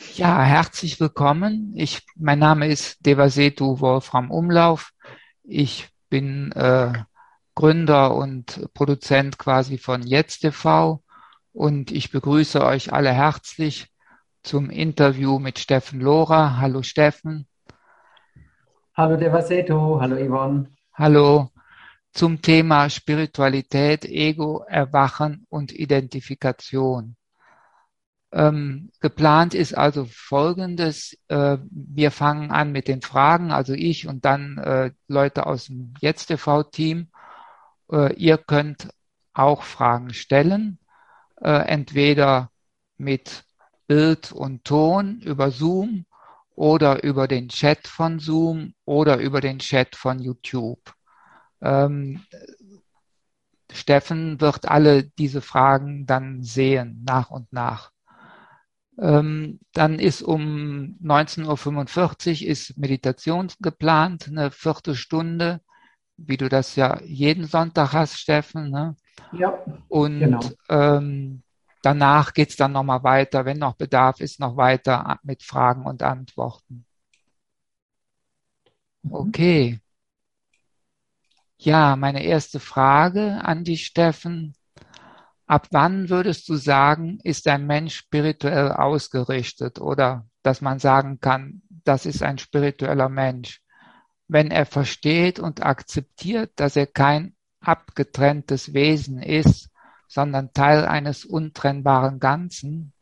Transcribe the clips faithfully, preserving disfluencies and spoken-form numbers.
Ja, herzlich willkommen. Ich, mein Name ist Devasetu Wolfram Umlauf. Ich bin äh, Gründer und Produzent quasi von Jetzt T V und ich begrüße euch alle herzlich zum Interview mit Steffen Lohrer. Hallo Steffen. Hallo Devaseto, hallo Yvonne. Hallo. Zum Thema Spiritualität, Ego, Erwachen und Identifikation. Ähm, geplant ist also Folgendes. Äh, wir fangen an mit den Fragen, also ich und dann äh, Leute aus dem Jetzt-T V-Team. Äh, ihr könnt auch Fragen stellen, äh, entweder mit Bild und Ton über Zoom oder über den Chat von Zoom oder über den Chat von YouTube. Ähm, Steffen wird alle diese Fragen dann sehen, nach und nach. Ähm, dann ist um neunzehn Uhr fünfundvierzig ist Meditation geplant, eine Viertelstunde, wie du das ja jeden Sonntag hast, Steffen. Ne? Ja, genau. Und ähm, danach geht es dann nochmal weiter, wenn noch Bedarf ist, noch weiter mit Fragen und Antworten. Mhm. Okay, ja, meine erste Frage an dich, Steffen. Ab wann würdest du sagen, ist ein Mensch spirituell ausgerichtet oder dass man sagen kann, das ist ein spiritueller Mensch, wenn er versteht und akzeptiert, dass er kein abgetrenntes Wesen ist, sondern Teil eines untrennbaren Ganzen?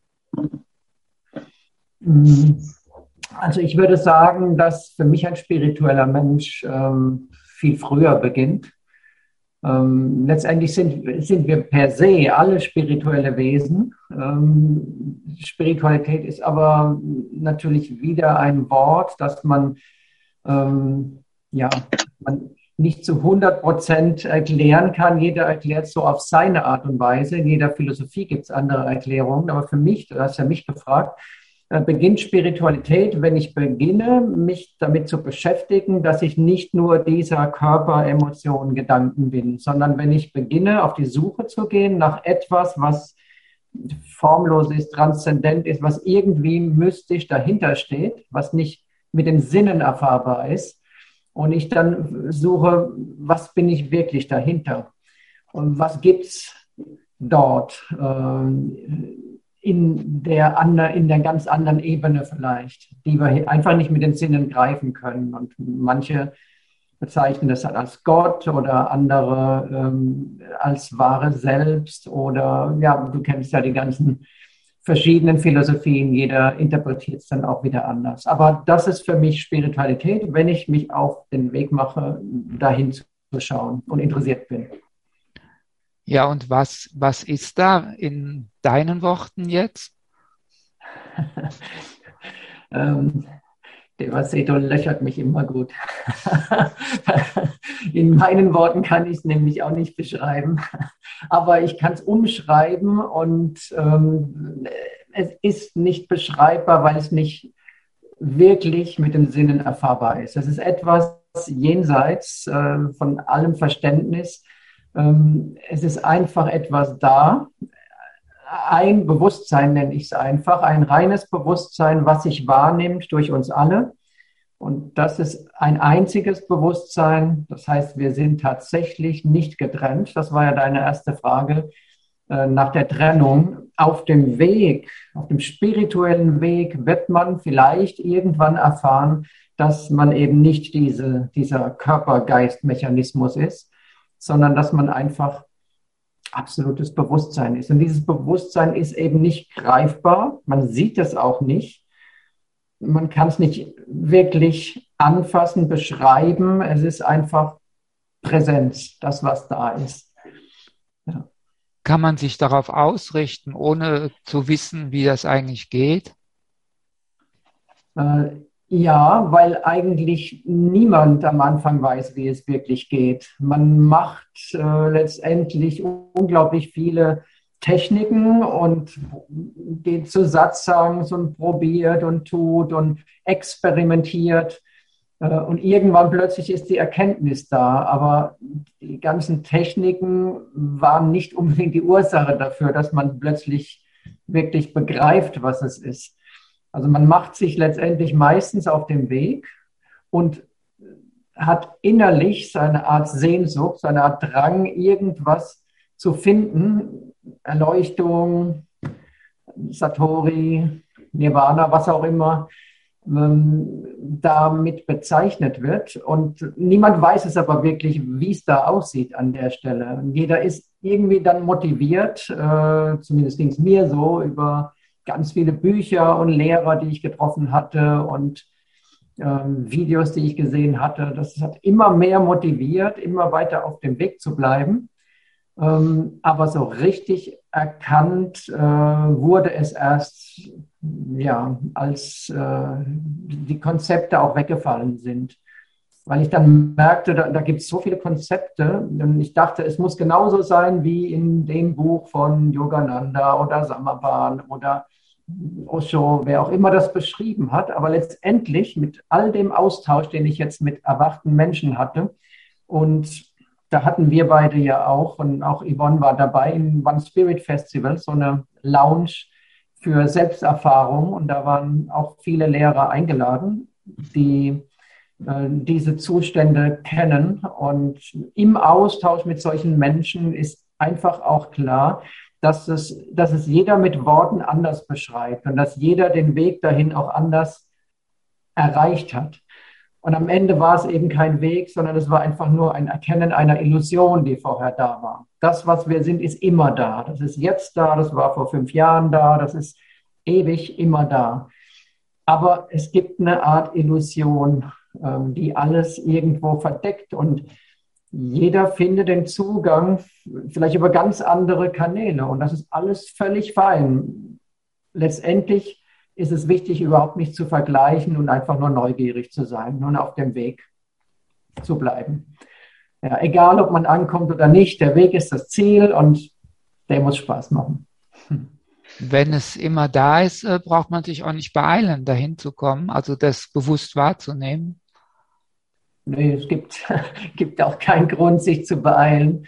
Mm, Also ich würde sagen, dass für mich ein spiritueller Mensch ähm, viel früher beginnt. Ähm, letztendlich sind, sind wir per se alle spirituelle Wesen. Ähm, Spiritualität ist aber natürlich wieder ein Wort, das man, ähm, ja, man nicht zu hundert Prozent erklären kann. Jeder erklärt es so auf seine Art und Weise. In jeder Philosophie gibt es andere Erklärungen. Aber für mich, du hast ja mich gefragt, äh, beginnt Spiritualität, wenn ich beginne, mich damit zu beschäftigen, dass ich nicht nur dieser Körper, Emotionen, Gedanken bin, sondern wenn ich beginne, auf die Suche zu gehen nach etwas, was formlos ist, transzendent ist, was irgendwie mystisch dahinter steht, was nicht mit den Sinnen erfahrbar ist. Und ich dann suche, was bin ich wirklich dahinter? Und was gibt es dort? Äh, in der, ander, in der ganz anderen Ebene vielleicht, die wir einfach nicht mit den Sinnen greifen können. Und manche bezeichnen das halt als Gott oder andere ähm, als wahre Selbst oder ja, du kennst ja die ganzen verschiedenen Philosophien, jeder interpretiert es dann auch wieder anders. Aber das ist für mich Spiritualität, wenn ich mich auf den Weg mache, dahin zu schauen und interessiert bin. Ja, und was, was ist da in deinen Worten jetzt? ähm, Der Vaseto löchert mich immer gut. In meinen Worten kann ich es nämlich auch nicht beschreiben, aber ich kann es umschreiben und ähm, es ist nicht beschreibbar, weil es nicht wirklich mit den Sinnen erfahrbar ist. Es ist etwas jenseits äh, von allem Verständnis. Ähm, es ist einfach etwas da, ein Bewusstsein nenne ich es einfach, ein reines Bewusstsein, was sich wahrnimmt durch uns alle. Und das ist ein einziges Bewusstsein. Das heißt, wir sind tatsächlich nicht getrennt. Das war ja deine erste Frage äh, nach der Trennung. Auf dem Weg, auf dem spirituellen Weg wird man vielleicht irgendwann erfahren, dass man eben nicht diese, dieser Körper-Geist-Mechanismus ist, sondern dass man einfach absolutes Bewusstsein ist. Und dieses Bewusstsein ist eben nicht greifbar. Man sieht es auch nicht. Man kann es nicht wirklich anfassen, beschreiben. Es ist einfach Präsenz, das, was da ist. Ja. Kann man sich darauf ausrichten, ohne zu wissen, wie das eigentlich geht? Äh, ja, weil eigentlich niemand am Anfang weiß, wie es wirklich geht. Man macht äh, letztendlich unglaublich viele Techniken und geht zu Satzangs und probiert und tut und experimentiert. Äh, und irgendwann plötzlich ist die Erkenntnis da. Aber die ganzen Techniken waren nicht unbedingt die Ursache dafür, dass man plötzlich wirklich begreift, was es ist. Also man macht sich letztendlich meistens auf den Weg und hat innerlich seine Art Sehnsucht, seine Art Drang, irgendwas zu finden, Erleuchtung, Satori, Nirvana, was auch immer ähm, damit bezeichnet wird. Und niemand weiß es aber wirklich, wie es da aussieht an der Stelle. Und jeder ist irgendwie dann motiviert, äh, zumindest ging es mir so, über ganz viele Bücher und Lehrer, die ich getroffen hatte und ähm, Videos, die ich gesehen hatte. Das hat immer mehr motiviert, immer weiter auf dem Weg zu bleiben. Ähm, aber so richtig erkannt äh, wurde es erst, ja, als äh, die Konzepte auch weggefallen sind. Weil ich dann merkte, da, da gibt es so viele Konzepte. Und ich dachte, es muss genauso sein wie in dem Buch von Yogananda oder Samapan oder Osho, wer auch immer das beschrieben hat. Aber letztendlich mit all dem Austausch, den ich jetzt mit erwachten Menschen hatte, und da hatten wir beide ja auch, und auch Yvonne war dabei im One Spirit Festival, so eine Lounge für Selbsterfahrung. Und da waren auch viele Lehrer eingeladen, die äh, diese Zustände kennen. Und im Austausch mit solchen Menschen ist einfach auch klar, dass es, dass es jeder mit Worten anders beschreibt und dass jeder den Weg dahin auch anders erreicht hat. Und am Ende war es eben kein Weg, sondern es war einfach nur ein Erkennen einer Illusion, die vorher da war. Das, was wir sind, ist immer da. Das ist jetzt da, das war vor fünf Jahren da, das ist ewig immer da. Aber es gibt eine Art Illusion, ähm, die alles irgendwo verdeckt. Und jeder findet den Zugang vielleicht über ganz andere Kanäle. Und das ist alles völlig fein. Letztendlich ist es wichtig, überhaupt nicht zu vergleichen und einfach nur neugierig zu sein und auf dem Weg zu bleiben. Ja, egal, ob man ankommt oder nicht, der Weg ist das Ziel und der muss Spaß machen. Hm. Wenn es immer da ist, braucht man sich auch nicht beeilen, dahin zu kommen, also das bewusst wahrzunehmen. Nee, es gibt, gibt auch keinen Grund, sich zu beeilen.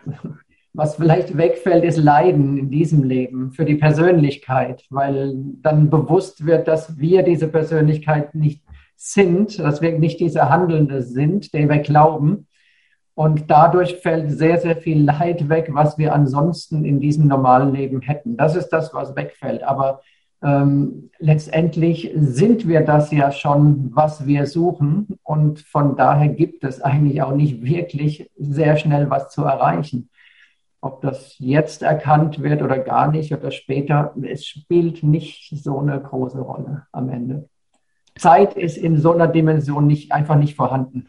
Was vielleicht wegfällt, ist Leiden in diesem Leben für die Persönlichkeit, weil dann bewusst wird, dass wir diese Persönlichkeit nicht sind, dass wir nicht diese Handelnde sind, der wir glauben. Und dadurch fällt sehr, sehr viel Leid weg, was wir ansonsten in diesem normalen Leben hätten. Das ist das, was wegfällt. Aber ähm, letztendlich sind wir das ja schon, was wir suchen. Und von daher gibt es eigentlich auch nicht wirklich sehr schnell was zu erreichen. Ob das jetzt erkannt wird oder gar nicht oder später, es spielt nicht so eine große Rolle am Ende. Zeit ist in so einer Dimension nicht, einfach nicht vorhanden.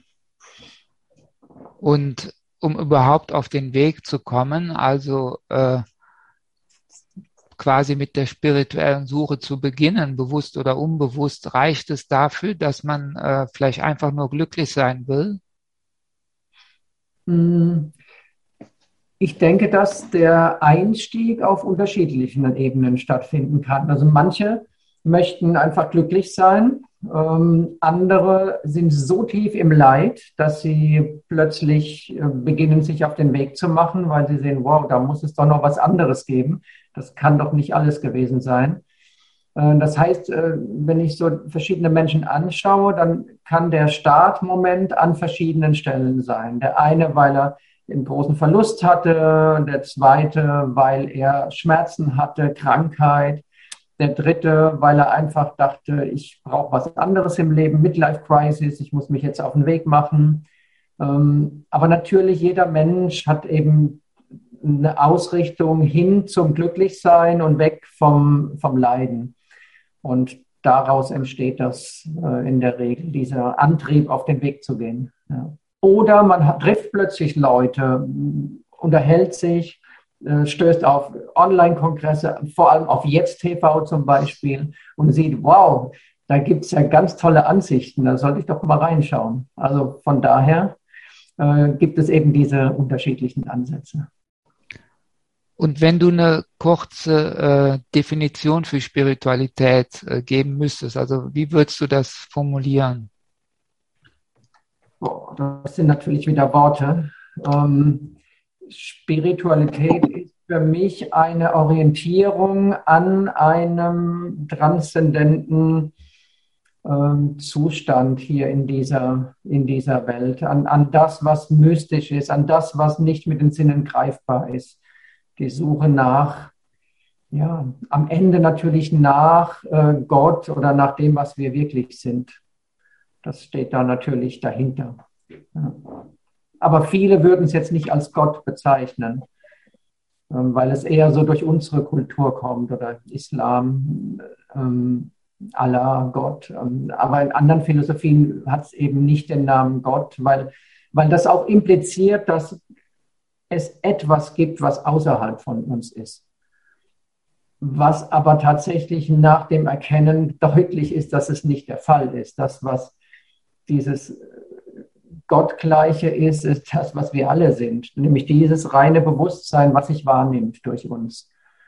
Und um überhaupt auf den Weg zu kommen, also äh, quasi mit der spirituellen Suche zu beginnen, bewusst oder unbewusst, reicht es dafür, dass man äh, vielleicht einfach nur glücklich sein will? Ich denke, dass der Einstieg auf unterschiedlichen Ebenen stattfinden kann. Also manche möchten einfach glücklich sein. Ähm, andere sind so tief im Leid, dass sie plötzlich äh, beginnen, sich auf den Weg zu machen, weil sie sehen, wow, da muss es doch noch was anderes geben. Das kann doch nicht alles gewesen sein. Äh, das heißt, äh, wenn ich so verschiedene Menschen anschaue, dann kann der Startmoment an verschiedenen Stellen sein. Der eine, weil er einen großen Verlust hatte, der zweite, weil er Schmerzen hatte, Krankheit. Der dritte, weil er einfach dachte, ich brauche was anderes im Leben, Midlife Crisis, ich muss mich jetzt auf den Weg machen. Ähm, aber natürlich, jeder Mensch hat eben eine Ausrichtung hin zum Glücklichsein und weg vom, vom Leiden. Und daraus entsteht das äh, in der Regel, dieser Antrieb, auf den Weg zu gehen. Ja. Oder man hat, trifft plötzlich Leute, unterhält sich, stößt auf Online-Kongresse, vor allem auf Jetzt T V zum Beispiel, und sieht, wow, da gibt es ja ganz tolle Ansichten, da sollte ich doch mal reinschauen. Also von daher äh, gibt es eben diese unterschiedlichen Ansätze. Und wenn du eine kurze äh, Definition für Spiritualität äh, geben müsstest, also wie würdest du das formulieren? Boah, das sind natürlich wieder Worte. Ähm, Spiritualität ist für mich eine Orientierung an einem transzendenten ähm, Zustand hier in dieser, in dieser Welt, an, an das, was mystisch ist, an das, was nicht mit den Sinnen greifbar ist. Die Suche nach, ja, am Ende natürlich nach äh, Gott oder nach dem, was wir wirklich sind. Das steht da natürlich dahinter. Ja. Aber viele würden es jetzt nicht als Gott bezeichnen, ähm, weil es eher so durch unsere Kultur kommt oder Islam, ähm, Allah, Gott. Ähm, aber in anderen Philosophien hat es eben nicht den Namen Gott, weil, weil das auch impliziert, dass es etwas gibt, was außerhalb von uns ist. Was aber tatsächlich nach dem Erkennen deutlich ist, dass es nicht der Fall ist. Das, was dieses Gottgleiche ist, ist das, was wir alle sind. Nämlich dieses reine Bewusstsein, was sich wahrnimmt durch uns.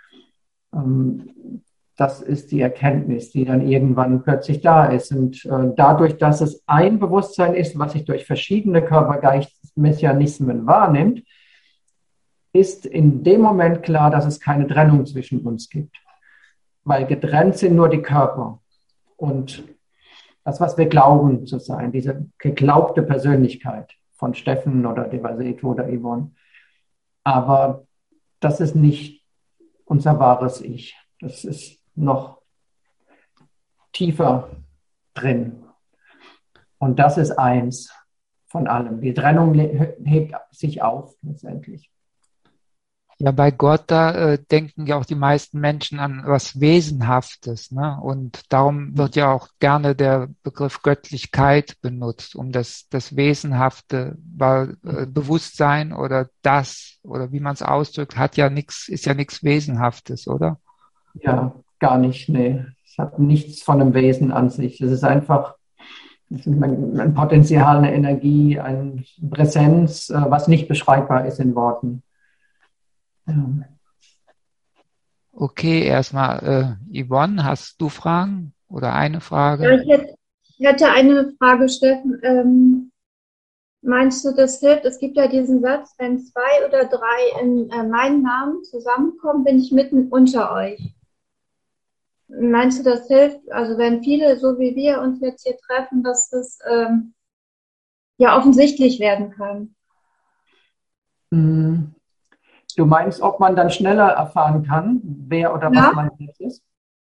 Das ist die Erkenntnis, die dann irgendwann plötzlich da ist. Und dadurch, dass es ein Bewusstsein ist, was sich durch verschiedene Körpergeist-Mechanismen wahrnimmt, ist in dem Moment klar, dass es keine Trennung zwischen uns gibt. Weil getrennt sind nur die Körper. Und das, was wir glauben zu sein, diese geglaubte Persönlichkeit von Steffen oder Devaseto oder Yvonne. Aber das ist nicht unser wahres Ich. Das ist noch tiefer drin. Und das ist eins von allem. Die Trennung hebt sich auf letztendlich. Ja, bei Gott, da äh, denken ja auch die meisten Menschen an was Wesenhaftes, ne? Und darum wird ja auch gerne der Begriff Göttlichkeit benutzt, um das, das Wesenhafte, weil äh, Bewusstsein oder das, oder wie man es ausdrückt, hat ja nichts, ist ja nichts Wesenhaftes, oder? Ja, gar nicht, nee. Es hat nichts von einem Wesen an sich. Es ist einfach es ist ein, ein Potenzial, eine Energie, eine Präsenz, äh, was nicht beschreibbar ist in Worten. Ja. Okay, erstmal, äh, Yvonne, hast du Fragen oder eine Frage? Ja, ich hätte, ich hätte eine Frage, Steffen. Ähm, meinst du, das hilft? Es gibt ja diesen Satz, wenn zwei oder drei in äh, meinen Namen zusammenkommen, bin ich mitten unter euch. Meinst du, das hilft? Also wenn viele, so wie wir, uns jetzt hier treffen, dass das ähm, ja offensichtlich werden kann? Mhm. Du meinst, ob man dann schneller erfahren kann, wer oder Ja. was man jetzt ist?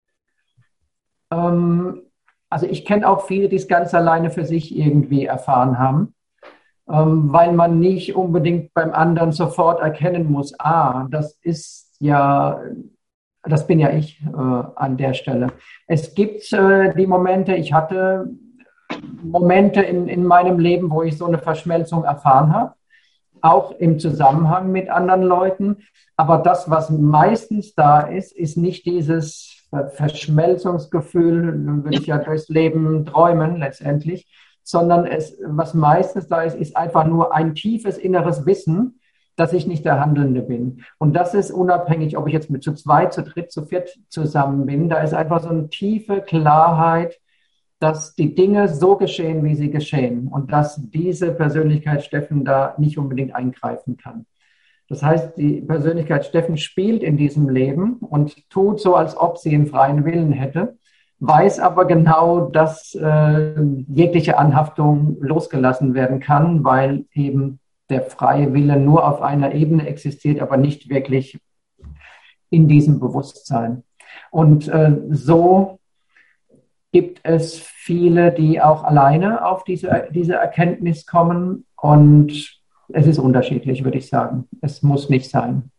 Ähm, also ich kenne auch viele, die es ganz alleine für sich irgendwie erfahren haben, ähm, weil man nicht unbedingt beim anderen sofort erkennen muss, ah, das ist ja, das bin ja ich äh, an der Stelle. Es gibt äh, die Momente, ich hatte Momente in, in meinem Leben, wo ich so eine Verschmelzung erfahren habe, auch im Zusammenhang mit anderen Leuten. Aber das, was meistens da ist, ist nicht dieses Verschmelzungsgefühl, würde ich ja durchs Leben träumen letztendlich, sondern es, was meistens da ist, ist einfach nur ein tiefes inneres Wissen, dass ich nicht der Handelnde bin. Und das ist unabhängig, ob ich jetzt mit zu zweit, zu dritt, zu viert zusammen bin. Da ist einfach so eine tiefe Klarheit, dass die Dinge so geschehen, wie sie geschehen und dass diese Persönlichkeit Steffen da nicht unbedingt eingreifen kann. Das heißt, die Persönlichkeit Steffen spielt in diesem Leben und tut so, als ob sie einen freien Willen hätte, weiß aber genau, dass äh, jegliche Anhaftung losgelassen werden kann, weil eben der freie Wille nur auf einer Ebene existiert, aber nicht wirklich in diesem Bewusstsein. Und äh, so gibt es viele, die auch alleine auf diese, diese Erkenntnis kommen. Und es ist unterschiedlich, würde ich sagen. Es muss nicht sein.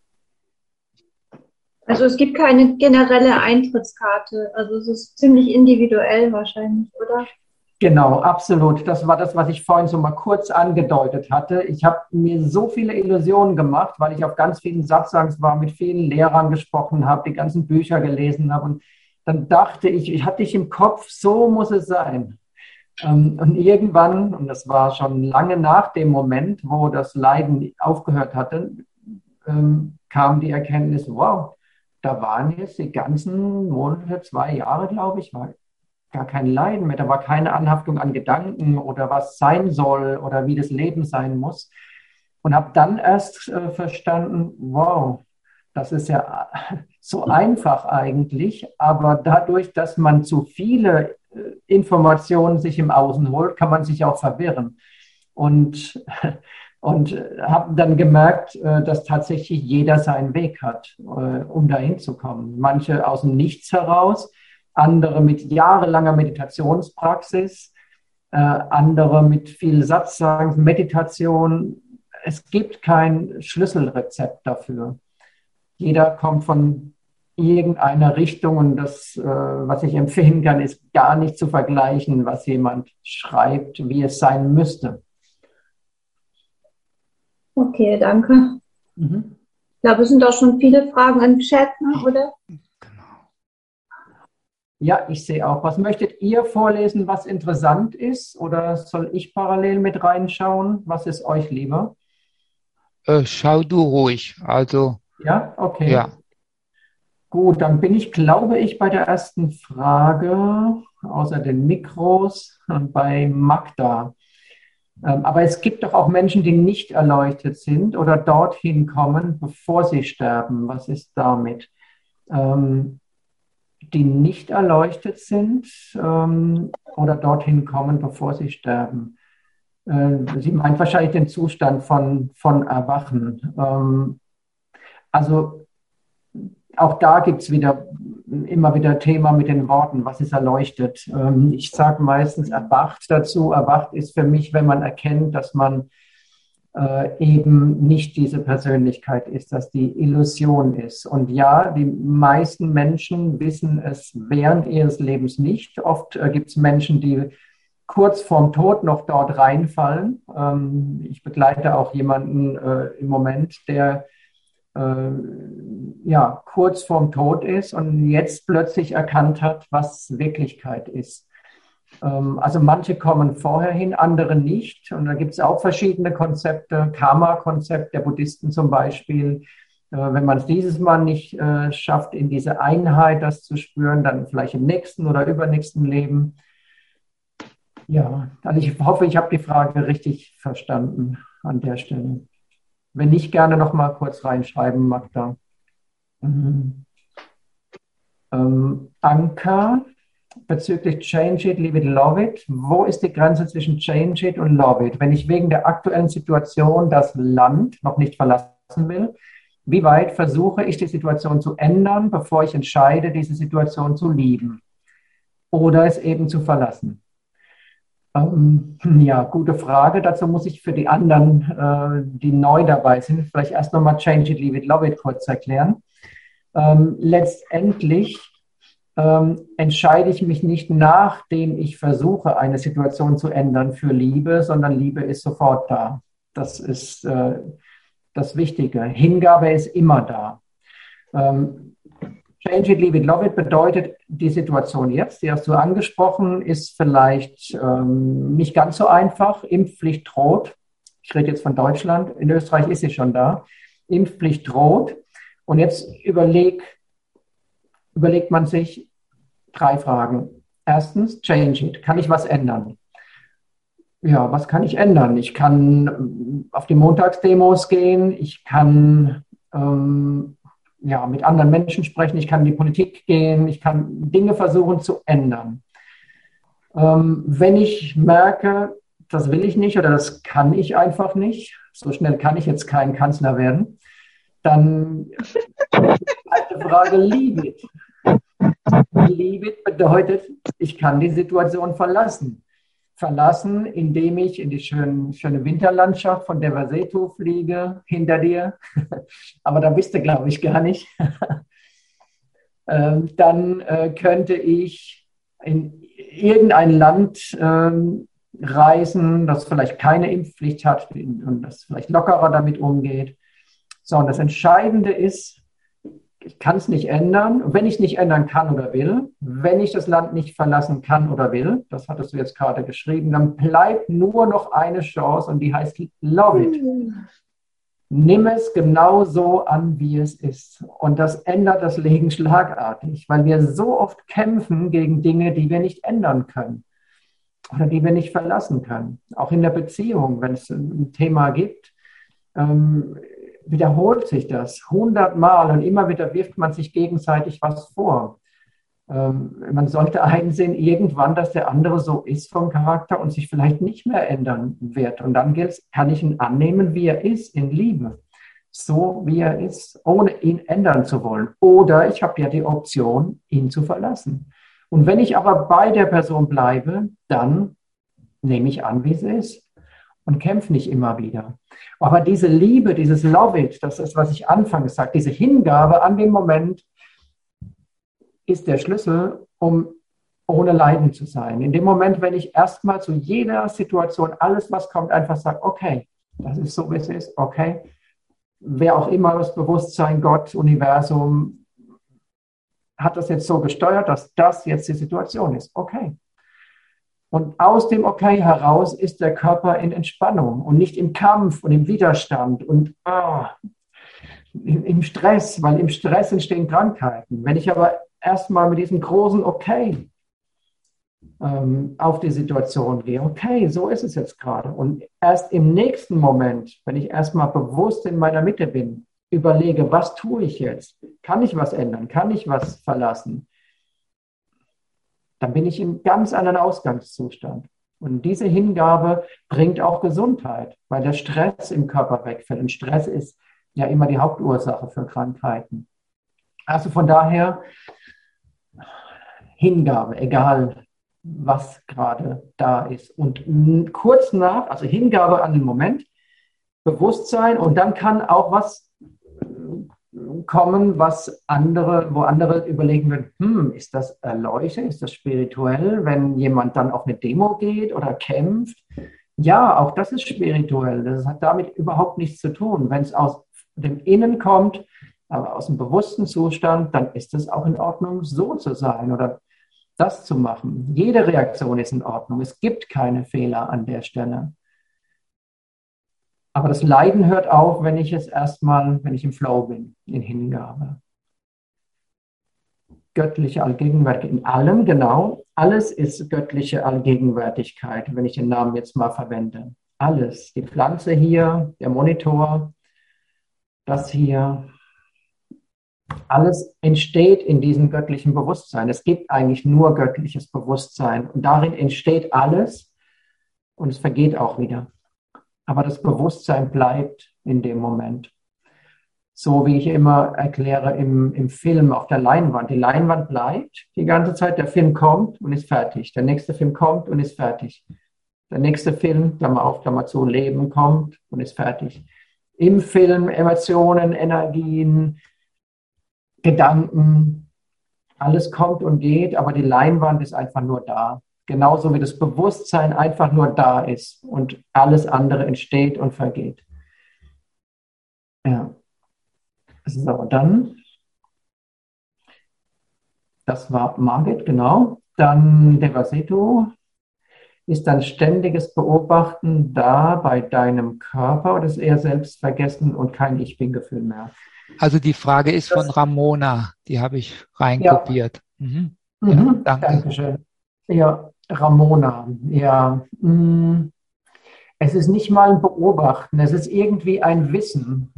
Also es gibt keine generelle Eintrittskarte. Also es ist ziemlich individuell wahrscheinlich, oder? Genau, absolut. Das war das, was ich vorhin so mal kurz angedeutet hatte. Ich habe mir so viele Illusionen gemacht, weil ich auf ganz vielen Satzangs war, mit vielen Lehrern gesprochen habe, die ganzen Bücher gelesen habe. Und dann dachte ich, ich hatte ich im Kopf, so muss es sein. Und irgendwann, und das war schon lange nach dem Moment, wo das Leiden aufgehört hatte, kam die Erkenntnis, wow, da waren jetzt die ganzen Monate, zwei Jahre, glaube ich, war gar kein Leiden mehr. Da war keine Anhaftung an Gedanken oder was sein soll oder wie das Leben sein muss. Und habe dann erst äh, verstanden, wow, Das ist ja so einfach eigentlich, aber dadurch, dass man zu viele Informationen sich im Außen holt, kann man sich auch verwirren. Und, und habe dann gemerkt, dass tatsächlich jeder seinen Weg hat, um dahin zu kommen. Manche aus dem Nichts heraus, andere mit jahrelanger Meditationspraxis, andere mit viel Satzsagen, Meditation. Es gibt kein Schlüsselrezept dafür. Jeder kommt von irgendeiner Richtung und das, äh, was ich empfehlen kann, ist gar nicht zu vergleichen, was jemand schreibt, wie es sein müsste. Okay, danke. Mhm. Ich glaube, es sind auch schon viele Fragen im Chat, ne, oder? Genau. Ja, ich sehe auch. Was möchtet ihr vorlesen, was interessant ist? Oder soll ich parallel mit reinschauen? Was ist euch lieber? Äh, schau du ruhig. Also. Ja, okay. Ja. Gut, dann bin ich, glaube ich, bei der ersten Frage, außer den Mikros, bei Magda. Aber es gibt doch auch Menschen, die nicht erleuchtet sind oder dorthin kommen, bevor sie sterben. Was ist damit? Die nicht erleuchtet sind oder dorthin kommen, bevor sie sterben. Sie meint wahrscheinlich den Zustand von, von Erwachen. Also auch da gibt es wieder immer wieder Thema mit den Worten, was ist erleuchtet. Ich sage meistens erwacht dazu. Erwacht ist für mich, wenn man erkennt, dass man äh, eben nicht diese Persönlichkeit ist, dass die Illusion ist. Und ja, die meisten Menschen wissen es während ihres Lebens nicht. Oft äh, gibt es Menschen, die kurz vorm Tod noch dort reinfallen. Ähm, ich begleite auch jemanden äh, im Moment, der ja, kurz vorm Tod ist und jetzt plötzlich erkannt hat, was Wirklichkeit ist. Also manche kommen vorher hin, andere nicht. Und da gibt es auch verschiedene Konzepte, Karma-Konzept der Buddhisten zum Beispiel. Wenn man es dieses Mal nicht schafft, in diese Einheit das zu spüren, dann vielleicht im nächsten oder übernächsten Leben. Ja, also ich hoffe, ich habe die Frage richtig verstanden an der Stelle. Wenn nicht, gerne noch mal kurz reinschreiben, Magda. Mhm. Ähm, Anka, bezüglich Change it, leave it, love it. Wo ist die Grenze zwischen Change it und love it? Wenn ich wegen der aktuellen Situation das Land noch nicht verlassen will, wie weit versuche ich, die Situation zu ändern, bevor ich entscheide, diese Situation zu lieben oder es eben zu verlassen? Ähm, ja, gute Frage. Dazu muss ich für die anderen, äh, die neu dabei sind, vielleicht erst nochmal Change it, leave it, love it kurz erklären. Ähm, letztendlich ähm, entscheide ich mich nicht, nachdem ich versuche, eine Situation zu ändern für Liebe, sondern Liebe ist sofort da. Das ist äh, das Wichtige. Hingabe ist immer da. Ähm, Change it, leave it, love it bedeutet, die Situation jetzt, die hast du angesprochen, ist vielleicht ähm, nicht ganz so einfach. Impfpflicht droht. Ich rede jetzt von Deutschland. In Österreich ist sie schon da. Impfpflicht droht. Und jetzt überleg, überlegt man sich drei Fragen. Erstens, change it. Kann ich was ändern? Ja, was kann ich ändern? Ich kann auf die Montagsdemos gehen. Ich kann ähm, ja, mit anderen Menschen sprechen, ich kann in die Politik gehen, ich kann Dinge versuchen zu ändern. Ähm, wenn ich merke, das will ich nicht oder das kann ich einfach nicht, so schnell kann ich jetzt kein Kanzler werden, dann die Frage, leave it. Leave it bedeutet, ich kann die Situation verlassen. Verlassen, indem ich in die schöne, schöne Winterlandschaft von Devasetu fliege, hinter dir. Aber da bist du, glaube ich, gar nicht. ähm, dann äh, könnte ich in irgendein Land ähm, reisen, das vielleicht keine Impfpflicht hat und das vielleicht lockerer damit umgeht. So, und das Entscheidende ist, ich kann es nicht ändern. Wenn ich es nicht ändern kann oder will, wenn ich das Land nicht verlassen kann oder will, das hattest du jetzt gerade geschrieben, dann bleibt nur noch eine Chance und die heißt love it. Nimm es genau so an, wie es ist. Und das ändert das Leben schlagartig, weil wir so oft kämpfen gegen Dinge, die wir nicht ändern können oder die wir nicht verlassen können. Auch in der Beziehung, wenn es ein Thema gibt. Ähm, wiederholt sich das hundertmal und immer wieder wirft man sich gegenseitig was vor. Ähm, man sollte einsehen, irgendwann, dass der andere so ist vom Charakter und sich vielleicht nicht mehr ändern wird. Und dann gilt es, kann ich ihn annehmen, wie er ist, in Liebe. So wie er ist, ohne ihn ändern zu wollen. Oder ich habe ja die Option, ihn zu verlassen. Und wenn ich aber bei der Person bleibe, dann nehme ich an, wie es ist und kämpfe nicht immer wieder. Aber diese Liebe, dieses Love it, das ist, was ich anfangs sagte, diese Hingabe an den Moment ist der Schlüssel, um ohne Leiden zu sein. In dem Moment, wenn ich erstmal zu jeder Situation, alles, was kommt, einfach sage, okay, das ist so, wie es ist, okay, wer auch immer, das Bewusstsein, Gott, Universum, hat das jetzt so gesteuert, dass das jetzt die Situation ist. Okay. Und aus dem Okay heraus ist der Körper in Entspannung und nicht im Kampf und im Widerstand und oh, im Stress, weil im Stress entstehen Krankheiten. Wenn ich aber erstmal mit diesem großen Okay ähm, auf die Situation gehe, okay, so ist es jetzt gerade. Und erst im nächsten Moment, wenn ich erstmal bewusst in meiner Mitte bin, überlege, was tue ich jetzt? Kann ich was ändern? Kann ich was verlassen? Dann bin ich in ganz anderen Ausgangszustand. Und diese Hingabe bringt auch Gesundheit, weil der Stress im Körper wegfällt. Und Stress ist ja immer die Hauptursache für Krankheiten. Also von daher Hingabe, egal was gerade da ist. Und kurz nach, also Hingabe an den Moment, Bewusstsein und dann kann auch was kommen, was andere, wo andere überlegen würden, hm, ist das Erleuchtung, ist das spirituell, wenn jemand dann auf eine Demo geht oder kämpft? Ja, auch das ist spirituell. Das hat damit überhaupt nichts zu tun. Wenn es aus dem Innen kommt, aber aus dem bewussten Zustand, dann ist es auch in Ordnung, so zu sein oder das zu machen. Jede Reaktion ist in Ordnung. Es gibt keine Fehler an der Stelle. Aber das Leiden hört auf, wenn ich jetzt erstmal, wenn ich im Flow bin, in Hingabe. Göttliche Allgegenwärtigkeit in allem, genau. Alles ist göttliche Allgegenwärtigkeit, wenn ich den Namen jetzt mal verwende. Alles. Die Pflanze hier, der Monitor, das hier. Alles entsteht in diesem göttlichen Bewusstsein. Es gibt eigentlich nur göttliches Bewusstsein. Und darin entsteht alles und es vergeht auch wieder. Aber das Bewusstsein bleibt in dem Moment. So wie ich immer erkläre im, im Film auf der Leinwand. Die Leinwand bleibt die ganze Zeit, der Film kommt und ist fertig. Der nächste Film kommt und ist fertig. Der nächste Film, Klammer auf, Klammer zu, Leben kommt und ist fertig. Im Film Emotionen, Energien, Gedanken, alles kommt und geht, aber die Leinwand ist einfach nur da. Genauso wie das Bewusstsein einfach nur da ist und alles andere entsteht und vergeht. Ja. So, dann, das war Margit, genau. Dann Devasetu, ist dann ständiges Beobachten da bei deinem Körper oder ist eher Selbstvergessen und kein Ich-Bin-Gefühl mehr? Also die Frage ist das, von Ramona, die habe ich reinkopiert. Ja. Mhm. Mhm. Ja, danke. Dankeschön. Ja, Ramona, ja. Mh. Es ist nicht mal ein Beobachten, es ist irgendwie ein Wissen.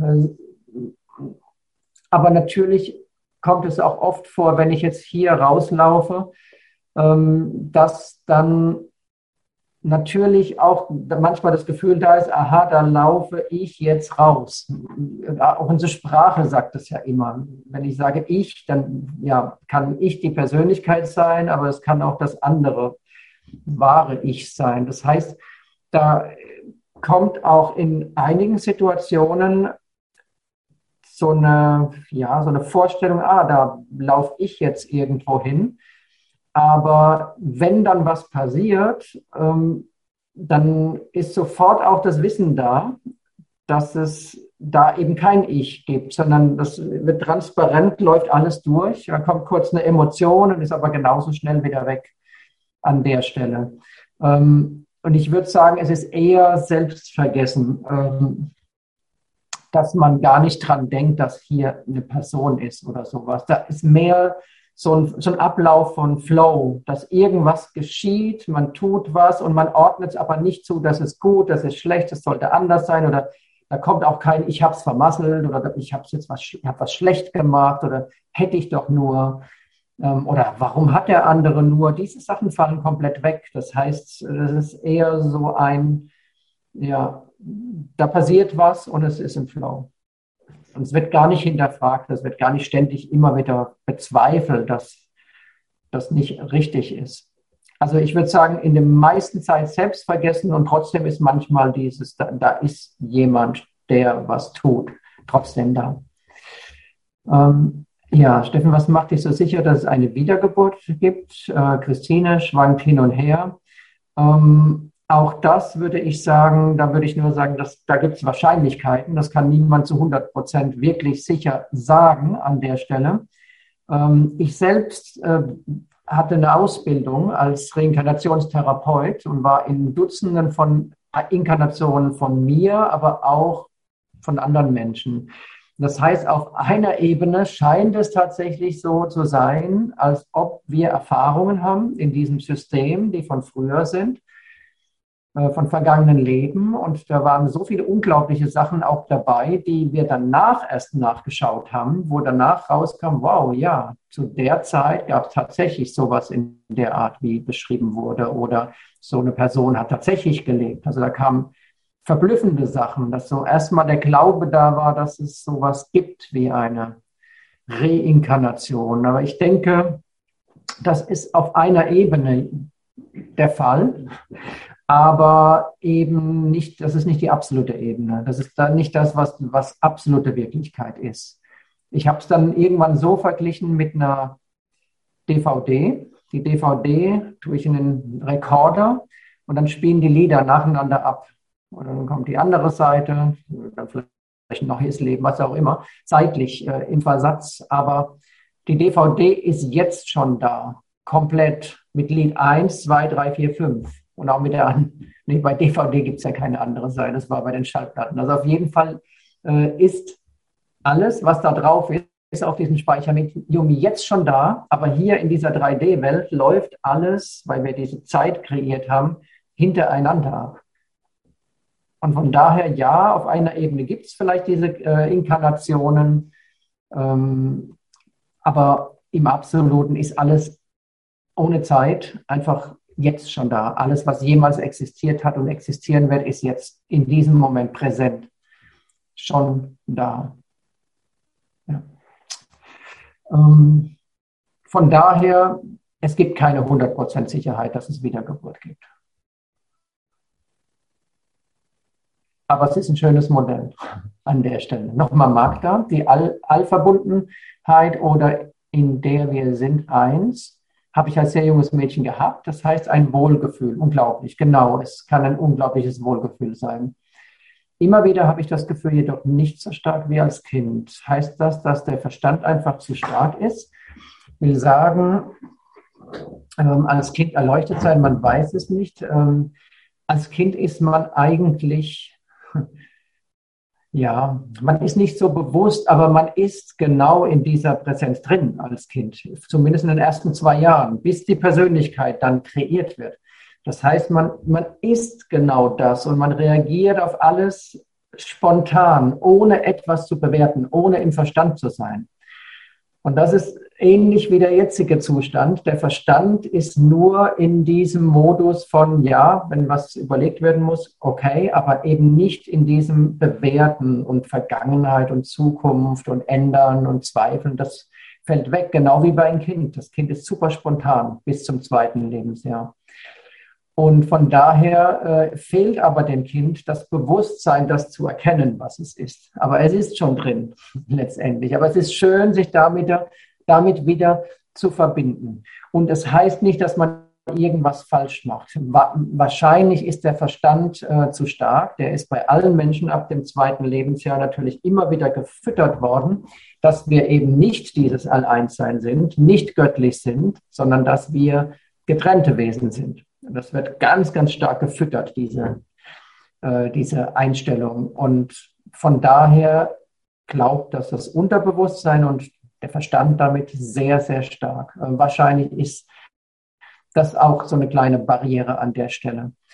Aber natürlich kommt es auch oft vor, wenn ich jetzt hier rauslaufe, dass dann natürlich auch manchmal das Gefühl da ist, aha, da laufe ich jetzt raus. Auch unsere Sprache sagt es ja immer. Wenn ich sage ich, dann ja, kann ich die Persönlichkeit sein, aber es kann auch das andere wahre Ich sein. Das heißt, da kommt auch in einigen Situationen so eine, ja, so eine Vorstellung, ah, da laufe ich jetzt irgendwo hin. Aber wenn dann was passiert, ähm, dann ist sofort auch das Wissen da, dass es da eben kein Ich gibt, sondern das wird transparent, läuft alles durch. Da kommt kurz eine Emotion und ist aber genauso schnell wieder weg an der Stelle. Ähm, und ich würde sagen, es ist eher Selbstvergessen, ähm, dass man gar nicht dran denkt, dass hier eine Person ist oder sowas. Da ist mehr So ein, so ein Ablauf von Flow, dass irgendwas geschieht, man tut was und man ordnet es aber nicht zu, das ist gut, das ist schlecht, das sollte anders sein oder Da kommt auch kein, ich habe es vermasselt oder ich habe jetzt was, ich hab was schlecht gemacht oder hätte ich doch nur. Oder warum hat der andere nur? Diese Sachen fallen komplett weg. Das heißt, es ist eher so ein, ja, da passiert was und es ist im Flow. Und es wird gar nicht hinterfragt, es wird gar nicht ständig immer wieder bezweifelt, dass das nicht richtig ist. Also ich würde sagen, in der meisten Zeit selbst vergessen und trotzdem ist manchmal dieses, da, da ist jemand, der was tut, trotzdem da. Ähm, Ja, Steffen, was macht dich so sicher, dass es eine Wiedergeburt gibt? Äh, Christine schwankt hin und her. Ähm, auch das würde ich sagen, da würde ich nur sagen, dass, da gibt es Wahrscheinlichkeiten. Das kann niemand zu hundert Prozent wirklich sicher sagen an der Stelle. Ähm, ich selbst äh, hatte eine Ausbildung als Reinkarnationstherapeut und war in Dutzenden von Inkarnationen von mir, aber auch von anderen Menschen. Das heißt, auf einer Ebene scheint es tatsächlich so zu sein, als ob wir Erfahrungen haben in diesem System, die von früher sind, von vergangenen Leben. Und da waren so viele unglaubliche Sachen auch dabei, die wir danach erst nachgeschaut haben, wo danach rauskam, wow, ja, zu der Zeit gab es tatsächlich sowas in der Art, wie beschrieben wurde. Oder so eine Person hat tatsächlich gelebt. Also da kam verblüffende Sachen, dass so erstmal der Glaube da war, dass es sowas gibt wie eine Reinkarnation. Aber ich denke, das ist auf einer Ebene der Fall, aber eben nicht, das ist nicht die absolute Ebene. Das ist dann nicht das, was, was absolute Wirklichkeit ist. Ich habe es dann irgendwann so verglichen mit einer D V D. Die D V D tue ich in den Rekorder und dann spielen die Lieder nacheinander ab. Und dann kommt die andere Seite, dann vielleicht ein neues Leben, was auch immer, zeitlich äh, im Versatz. Aber die D V D ist jetzt schon da, komplett mit Lied eins, zwei, drei, vier, fünf. Und auch mit der anderen, nee, bei D V D gibt es ja keine andere Seite, das war bei den Schallplatten. Also auf jeden Fall äh, ist alles, was da drauf ist, ist auf diesem Speichermedium jetzt schon da. Aber hier in dieser drei D-Welt läuft alles, weil wir diese Zeit kreiert haben, hintereinander ab. Und von daher, ja, auf einer Ebene gibt es vielleicht diese äh, Inkarnationen, ähm, aber im Absoluten ist alles ohne Zeit einfach jetzt schon da. Alles, was jemals existiert hat und existieren wird, ist jetzt in diesem Moment präsent, schon da. Ja. Ähm, von daher, es gibt keine hundert Prozent Sicherheit, dass es Wiedergeburt gibt. Aber es ist ein schönes Modell an der Stelle. Nochmal Magda, die All- Allverbundenheit oder in der wir sind eins, habe ich als sehr junges Mädchen gehabt. Das heißt ein Wohlgefühl, unglaublich, genau, es kann ein unglaubliches Wohlgefühl sein. Immer wieder habe ich das Gefühl, jedoch nicht so stark wie als Kind. Heißt das, dass der Verstand einfach zu stark ist? Ich will sagen, ähm, als Kind erleuchtet sein, man weiß es nicht. Ähm, als Kind ist man eigentlich... Ja, man ist nicht so bewusst, aber man ist genau in dieser Präsenz drin als Kind, zumindest in den ersten zwei Jahren, bis die Persönlichkeit dann kreiert wird. Das heißt, man, man ist genau das und man reagiert auf alles spontan, ohne etwas zu bewerten, ohne im Verstand zu sein. Und das ist ähnlich wie der jetzige Zustand. Der Verstand ist nur in diesem Modus von, ja, wenn was überlegt werden muss, okay, aber eben nicht in diesem Bewerten und Vergangenheit und Zukunft und Ändern und Zweifeln. Das fällt weg, genau wie bei einem Kind. Das Kind ist super spontan bis zum zweiten Lebensjahr. Und von daher äh, fehlt aber dem Kind das Bewusstsein, das zu erkennen, was es ist. Aber es ist schon drin, letztendlich. Aber es ist schön, sich damit, damit wieder zu verbinden. Und es heißt nicht, dass man irgendwas falsch macht. Wa- wahrscheinlich ist der Verstand äh, zu stark. Der ist bei allen Menschen ab dem zweiten Lebensjahr natürlich immer wieder gefüttert worden, dass wir eben nicht dieses All-Eins-Sein sind, nicht göttlich sind, sondern dass wir getrennte Wesen sind. Das wird ganz, ganz stark gefüttert, diese, äh, diese Einstellung. Und von daher glaubt, dass das Unterbewusstsein und der Verstand damit sehr, sehr stark. Äh, wahrscheinlich ist das auch so eine kleine Barriere an der Stelle.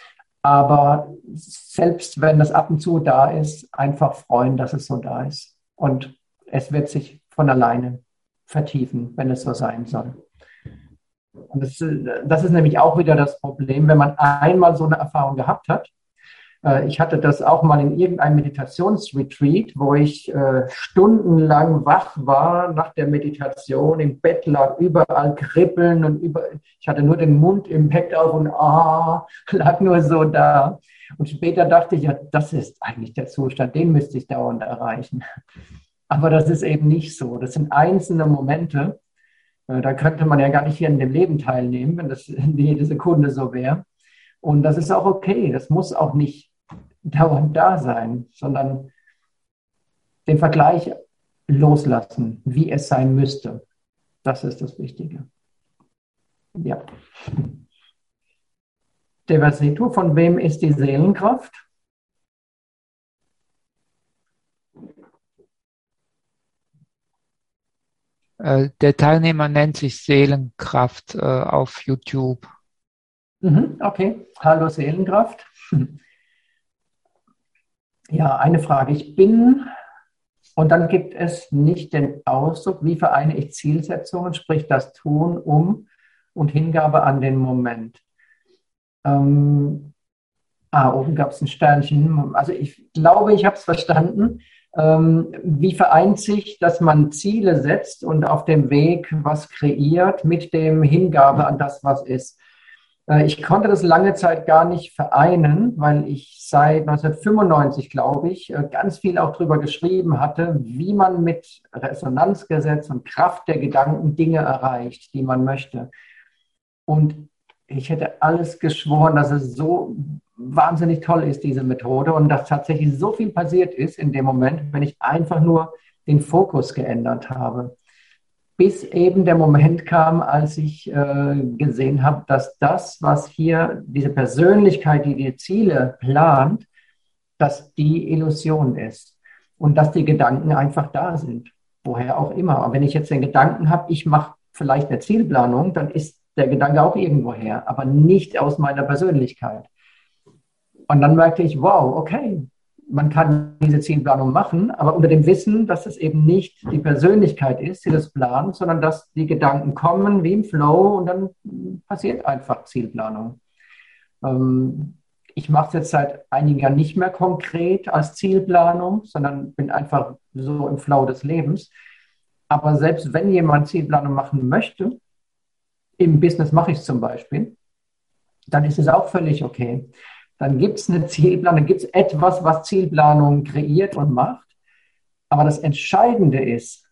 Aber selbst wenn das ab und zu da ist, einfach freuen, dass es so da ist. Und es wird sich von alleine vertiefen, wenn es so sein soll. Und das, das ist nämlich auch wieder das Problem, wenn man einmal so eine Erfahrung gehabt hat. Ich hatte das auch mal in irgendeinem Meditationsretreat, wo ich äh, stundenlang wach war nach der Meditation, im Bett lag überall Kribbeln und über, ich hatte nur den Mund im Bett auf und ah, lag nur so da. Und später dachte ich, ja, das ist eigentlich der Zustand, den müsste ich dauernd erreichen. Aber das ist eben nicht so. Das sind einzelne Momente. Äh, da könnte man ja gar nicht hier in dem Leben teilnehmen, wenn das jede Sekunde so wäre. Und das ist auch okay. Das muss auch nicht dauernd da sein, sondern den Vergleich loslassen, wie es sein müsste. Das ist das Wichtige. Ja. Devasitu, von wem ist die Seelenkraft? Der Teilnehmer nennt sich Seelenkraft äh, auf YouTube. Mhm, okay, hallo Seelenkraft. Ja, eine Frage. Ich bin, und dann gibt es nicht den Ausdruck, wie vereine ich Zielsetzungen, sprich das Tun um und Hingabe an den Moment. Ähm, ah, oben gab es ein Sternchen. Also ich glaube, ich habe es verstanden. Ähm, wie vereint sich, dass man Ziele setzt und auf dem Weg was kreiert mit dem Hingabe an das, was ist? Äh, ich konnte das lange Zeit gar nicht vereinen, weil ich seit neunzehnhundertfünfundneunzig, glaube ich, äh, ganz viel auch darüber geschrieben hatte, wie man mit Resonanzgesetz und Kraft der Gedanken Dinge erreicht, die man möchte. Und ich hätte alles geschworen, dass es so wahnsinnig toll ist, diese Methode, und dass tatsächlich so viel passiert ist in dem Moment, wenn ich einfach nur den Fokus geändert habe. Bis eben der Moment kam, als ich äh, gesehen habe, dass das, was hier diese Persönlichkeit, die die Ziele plant, dass die Illusion ist und dass die Gedanken einfach da sind, woher auch immer. Aber wenn ich jetzt den Gedanken habe, ich mache vielleicht eine Zielplanung, dann ist der Gedanke auch irgendwoher, aber nicht aus meiner Persönlichkeit. Und dann merkte ich, wow, okay, man kann diese Zielplanung machen, aber unter dem Wissen, dass es eben nicht die Persönlichkeit ist, die das plant, sondern dass die Gedanken kommen wie im Flow und dann passiert einfach Zielplanung. Ähm, ich mache es jetzt seit einigen Jahren nicht mehr konkret als Zielplanung, sondern bin einfach so im Flow des Lebens. Aber selbst wenn jemand Zielplanung machen möchte, im Business mache ich es zum Beispiel, dann ist es auch völlig okay. Dann gibt es eine Zielplanung, dann gibt es etwas, was Zielplanung kreiert und macht. Aber das Entscheidende ist,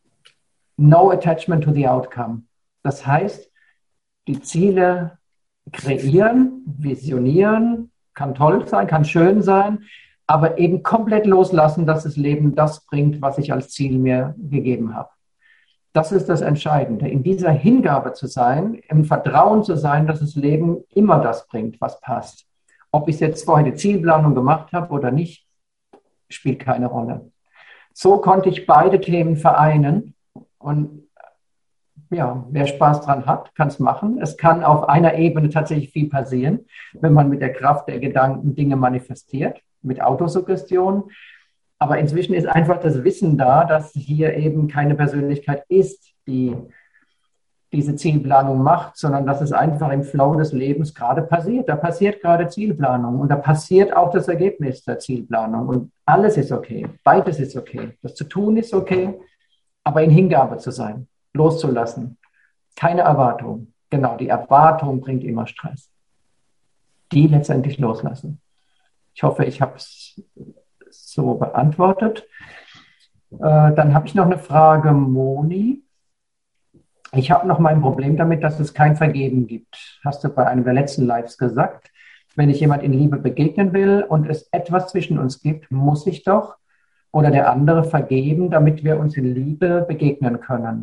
no attachment to the outcome. Das heißt, die Ziele kreieren, visionieren, kann toll sein, kann schön sein, aber eben komplett loslassen, dass das Leben das bringt, was ich als Ziel mir gegeben habe. Das ist das Entscheidende, in dieser Hingabe zu sein, im Vertrauen zu sein, dass das Leben immer das bringt, was passt. Ob ich jetzt vorher die Zielplanung gemacht habe oder nicht, spielt keine Rolle. So konnte ich beide Themen vereinen und ja, wer Spaß dran hat, kann es machen. Es kann auf einer Ebene tatsächlich viel passieren, wenn man mit der Kraft der Gedanken Dinge manifestiert, mit Autosuggestion. Aber inzwischen ist einfach das Wissen da, dass hier eben keine Persönlichkeit ist, die diese Zielplanung macht, sondern dass es einfach im Flow des Lebens gerade passiert. Da passiert gerade Zielplanung und da passiert auch das Ergebnis der Zielplanung. Und alles ist okay, beides ist okay. Das zu tun ist okay, aber in Hingabe zu sein, loszulassen. Keine Erwartung. Genau, die Erwartung bringt immer Stress. Die letztendlich loslassen. Ich hoffe, ich habe es so beantwortet. Äh, dann habe ich noch eine Frage, Moni. Ich habe noch mal ein Problem damit, dass es kein Vergeben gibt. Hast du bei einem der letzten Lives gesagt. Wenn ich jemand in Liebe begegnen will und es etwas zwischen uns gibt, muss ich doch oder der andere vergeben, damit wir uns in Liebe begegnen können.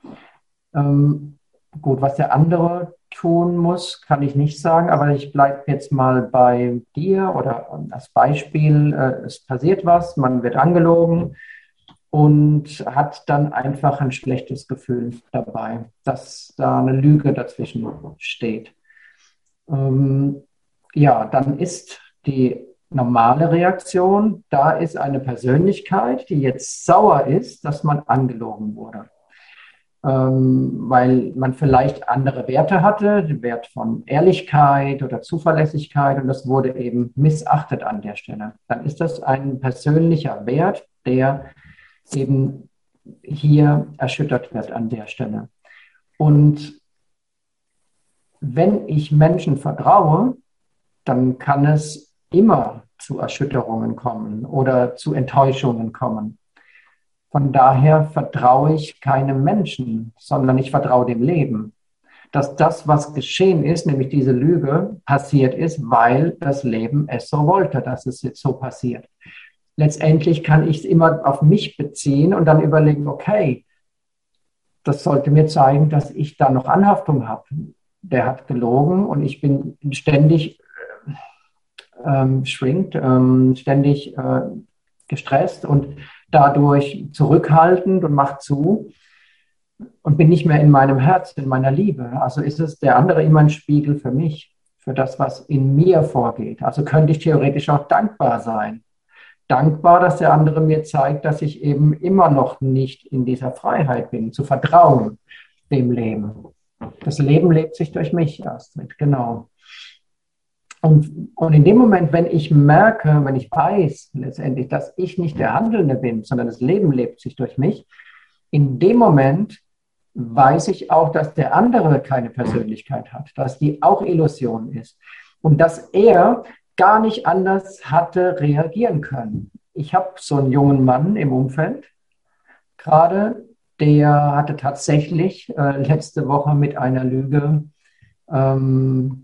Ähm, gut, was der andere tun muss, kann ich nicht sagen, aber ich bleibe jetzt mal bei dir oder als Beispiel, äh, es passiert was, man wird angelogen und hat dann einfach ein schlechtes Gefühl dabei, dass da eine Lüge dazwischen steht. Ähm, ja, dann ist die normale Reaktion, da ist eine Persönlichkeit, die jetzt sauer ist, dass man angelogen wurde. Ähm, weil man vielleicht andere Werte hatte, den Wert von Ehrlichkeit oder Zuverlässigkeit, und das wurde eben missachtet an der Stelle. Dann ist das ein persönlicher Wert, der eben hier erschüttert wird an der Stelle. Und wenn ich Menschen vertraue, dann kann es immer zu Erschütterungen kommen oder zu Enttäuschungen kommen. Von daher vertraue ich keinem Menschen, sondern ich vertraue dem Leben. Dass das, was geschehen ist, nämlich diese Lüge, passiert ist, weil das Leben es so wollte, dass es jetzt so passiert. Letztendlich kann ich es immer auf mich beziehen und dann überlegen, okay, das sollte mir zeigen, dass ich da noch Anhaftung habe. Der hat gelogen und ich bin ständig ähm, shrinkt, ähm, ständig äh, gestresst und dadurch zurückhaltend und macht zu und bin nicht mehr in meinem Herz, in meiner Liebe. Also ist es der andere immer ein Spiegel für mich, für das, was in mir vorgeht. Also könnte ich theoretisch auch dankbar sein. Dankbar, dass der andere mir zeigt, dass ich eben immer noch nicht in dieser Freiheit bin, zu vertrauen dem Leben. Das Leben lebt sich durch mich, Astrid, genau. Und, und in dem Moment, wenn ich merke, wenn ich weiß letztendlich, dass ich nicht der Handelnde bin, sondern das Leben lebt sich durch mich, in dem Moment weiß ich auch, dass der andere keine Persönlichkeit hat, dass die auch Illusion ist und dass er gar nicht anders hatte reagieren können. Ich habe so einen jungen Mann im Umfeld, gerade, der hatte tatsächlich äh, letzte Woche mit einer Lüge ähm,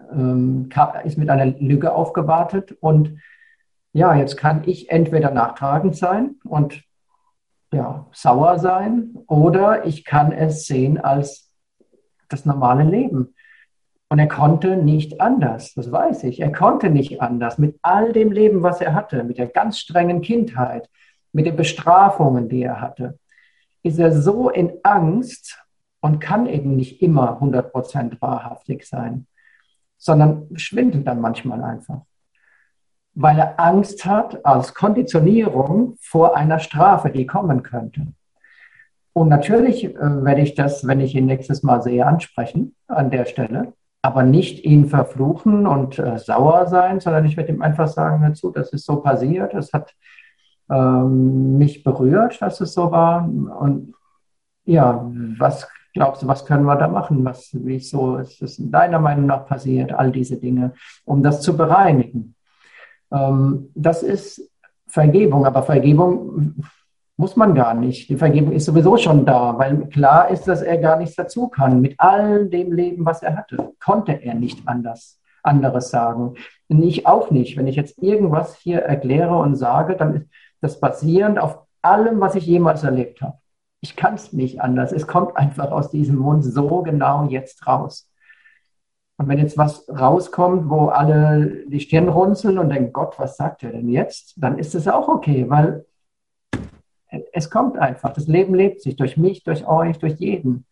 ist mit einer Lüge aufgewartet und ja, jetzt kann ich entweder nachtragend sein und ja, sauer sein oder ich kann es sehen als das normale Leben. Und er konnte nicht anders, das weiß ich. Er konnte nicht anders mit all dem Leben, was er hatte, mit der ganz strengen Kindheit, mit den Bestrafungen, die er hatte, ist er so in Angst und kann eben nicht immer hundert Prozent wahrhaftig sein, sondern schwindelt dann manchmal einfach, weil er Angst hat als Konditionierung vor einer Strafe, die kommen könnte. Und natürlich äh, werde ich das, wenn ich ihn nächstes Mal sehe, ansprechen an der Stelle, aber nicht ihn verfluchen und äh, sauer sein, sondern ich werde ihm einfach sagen, hör zu, das ist so passiert, das hat ähm, mich berührt, dass es so war. Und ja, was glaubst du, was können wir da machen? Was, wieso ist es in deiner Meinung nach passiert? All diese Dinge, um das zu bereinigen. Ähm, das ist Vergebung, aber Vergebung muss man gar nicht. Die Vergebung ist sowieso schon da, weil klar ist, dass er gar nichts dazu kann. Mit all dem Leben, was er hatte, konnte er nicht anders, anderes sagen. Und ich auch nicht. Wenn ich jetzt irgendwas hier erkläre und sage, dann ist das basierend auf allem, was ich jemals erlebt habe. Ich kann es nicht anders. Es kommt einfach aus diesem Mund so genau jetzt raus. Und wenn jetzt was rauskommt, wo alle die Stirn runzeln und denken, Gott, was sagt er denn jetzt? Dann ist es auch okay, weil es kommt einfach. Das Leben lebt sich durch mich, durch euch, durch jeden.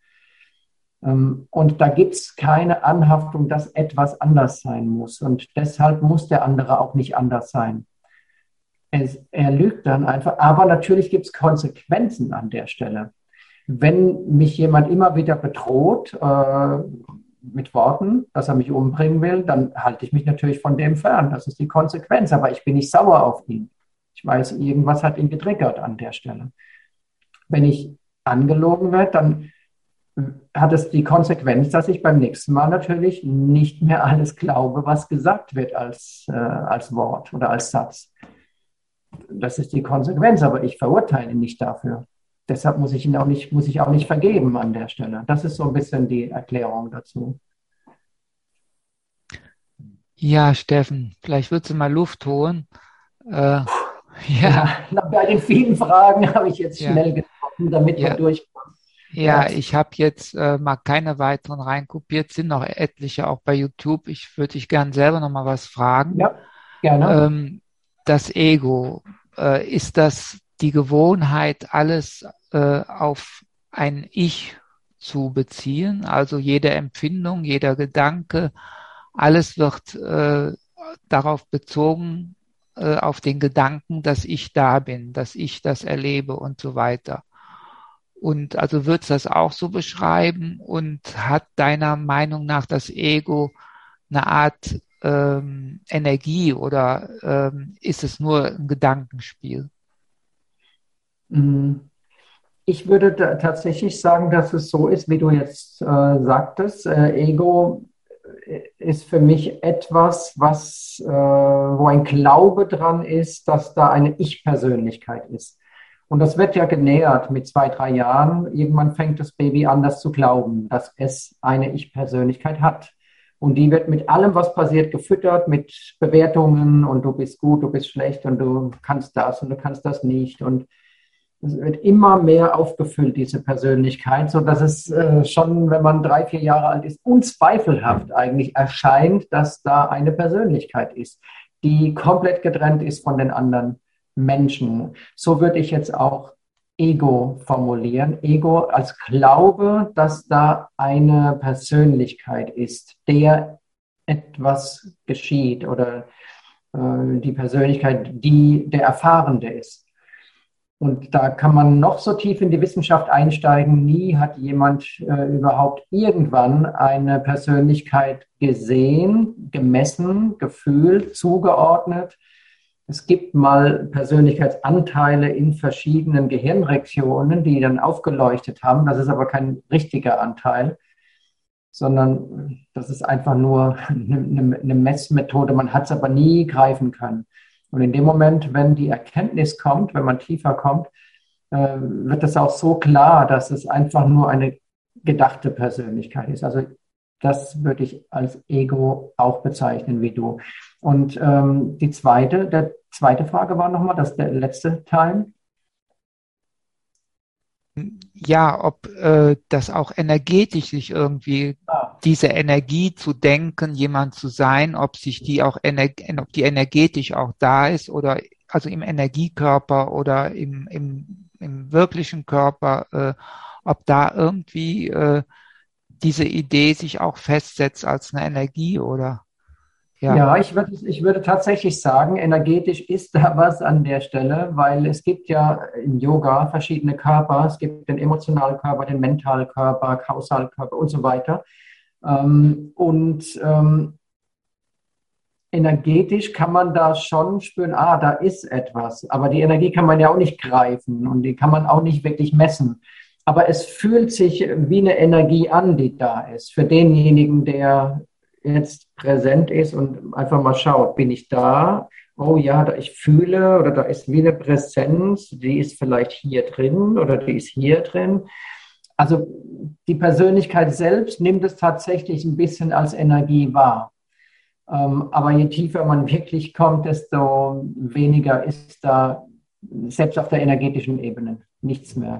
Und da gibt es keine Anhaftung, dass etwas anders sein muss. Und deshalb muss der andere auch nicht anders sein. Es, er lügt dann einfach, aber natürlich gibt es Konsequenzen an der Stelle. Wenn mich jemand immer wieder bedroht äh, mit Worten, dass er mich umbringen will, dann halte ich mich natürlich von dem fern. Das ist die Konsequenz, aber ich bin nicht sauer auf ihn. Ich weiß, irgendwas hat ihn getriggert an der Stelle. Wenn ich angelogen werde, dann hat es die Konsequenz, dass ich beim nächsten Mal natürlich nicht mehr alles glaube, was gesagt wird als, äh, als Wort oder als Satz. Das ist die Konsequenz, aber ich verurteile ihn nicht dafür. Deshalb muss ich ihn auch nicht, muss ich auch nicht vergeben an der Stelle. Das ist so ein bisschen die Erklärung dazu. Ja, Steffen, vielleicht würdest du mal Luft holen. Äh, ja. ja, bei den vielen Fragen habe ich jetzt ja. schnell getroffen, damit ja. wir durchkommen. Ja, ja, ich habe jetzt äh, mal keine weiteren reinkopiert, sind noch etliche auch bei YouTube. Ich würde dich gern selber noch mal was fragen. Ja, gerne. Ähm, das Ego, äh, ist das die Gewohnheit, alles äh, auf ein Ich zu beziehen? Also jede Empfindung, jeder Gedanke alles wird äh, darauf bezogen, äh, auf den Gedanken, dass ich da bin, dass ich das erlebe und so weiter. Und also würdest du das auch so beschreiben und hat deiner Meinung nach das Ego eine Art ähm, Energie oder ähm, ist es nur ein Gedankenspiel? Ich würde da tatsächlich sagen, dass es so ist, wie du jetzt äh, sagtest. Äh, Ego ist für mich etwas, was, äh, wo ein Glaube dran ist, dass da eine Ich-Persönlichkeit ist. Und das wird ja genähert mit zwei, drei Jahren. Irgendwann fängt das Baby an, das zu glauben, dass es eine Ich-Persönlichkeit hat. Und die wird mit allem, was passiert, gefüttert, mit Bewertungen und du bist gut, du bist schlecht und du kannst das und du kannst das nicht. Und es wird immer mehr aufgefüllt, diese Persönlichkeit, sodass es äh, schon, wenn man drei, vier Jahre alt ist, unzweifelhaft eigentlich erscheint, dass da eine Persönlichkeit ist, die komplett getrennt ist von den anderen Menschen. So würde ich jetzt auch Ego formulieren. Ego als Glaube, dass da eine Persönlichkeit ist, der etwas geschieht oder äh, die Persönlichkeit, die der Erfahrende ist. Und da kann man noch so tief in die Wissenschaft einsteigen. Nie hat jemand äh, überhaupt irgendwann eine Persönlichkeit gesehen, gemessen, gefühlt, zugeordnet. Es gibt mal Persönlichkeitsanteile in verschiedenen Gehirnregionen, die dann aufgeleuchtet haben. Das ist aber kein richtiger Anteil, sondern das ist einfach nur eine, eine Messmethode. Man hat es aber nie greifen können. Und in dem Moment, wenn die Erkenntnis kommt, wenn man tiefer kommt, äh, wird es auch so klar, dass es einfach nur eine gedachte Persönlichkeit ist. Also das würde ich als Ego auch bezeichnen wie du. Und ähm, die zweite, der zweite Frage war nochmal, das ist der letzte Teil. Ja, ob äh, das auch energetisch sich irgendwie, Ah. diese Energie zu denken, jemand zu sein, ob sich die auch, ob die energetisch auch da ist oder also im Energiekörper oder im, im, im wirklichen Körper, äh, ob da irgendwie äh, diese Idee sich auch festsetzt als eine Energie oder ja. Ja, ich würde, ich würde tatsächlich sagen, energetisch ist da was an der Stelle, weil es gibt ja im Yoga verschiedene Körper. Es gibt den emotionalen Körper, den mentalen Körper, Kausalkörper und so weiter. Ähm, und ähm, energetisch kann man da schon spüren, ah, da ist etwas. Aber die Energie kann man ja auch nicht greifen und die kann man auch nicht wirklich messen. Aber es fühlt sich wie eine Energie an, die da ist. Für denjenigen, der jetzt präsent ist und einfach mal schaut, bin ich da? Oh ja, da ich fühle oder da ist wie eine Präsenz, die ist vielleicht hier drin oder die ist hier drin. Also die Persönlichkeit selbst nimmt es tatsächlich ein bisschen als Energie wahr. Ähm, aber je tiefer man wirklich kommt, desto weniger ist da, selbst auf der energetischen Ebene, nichts mehr.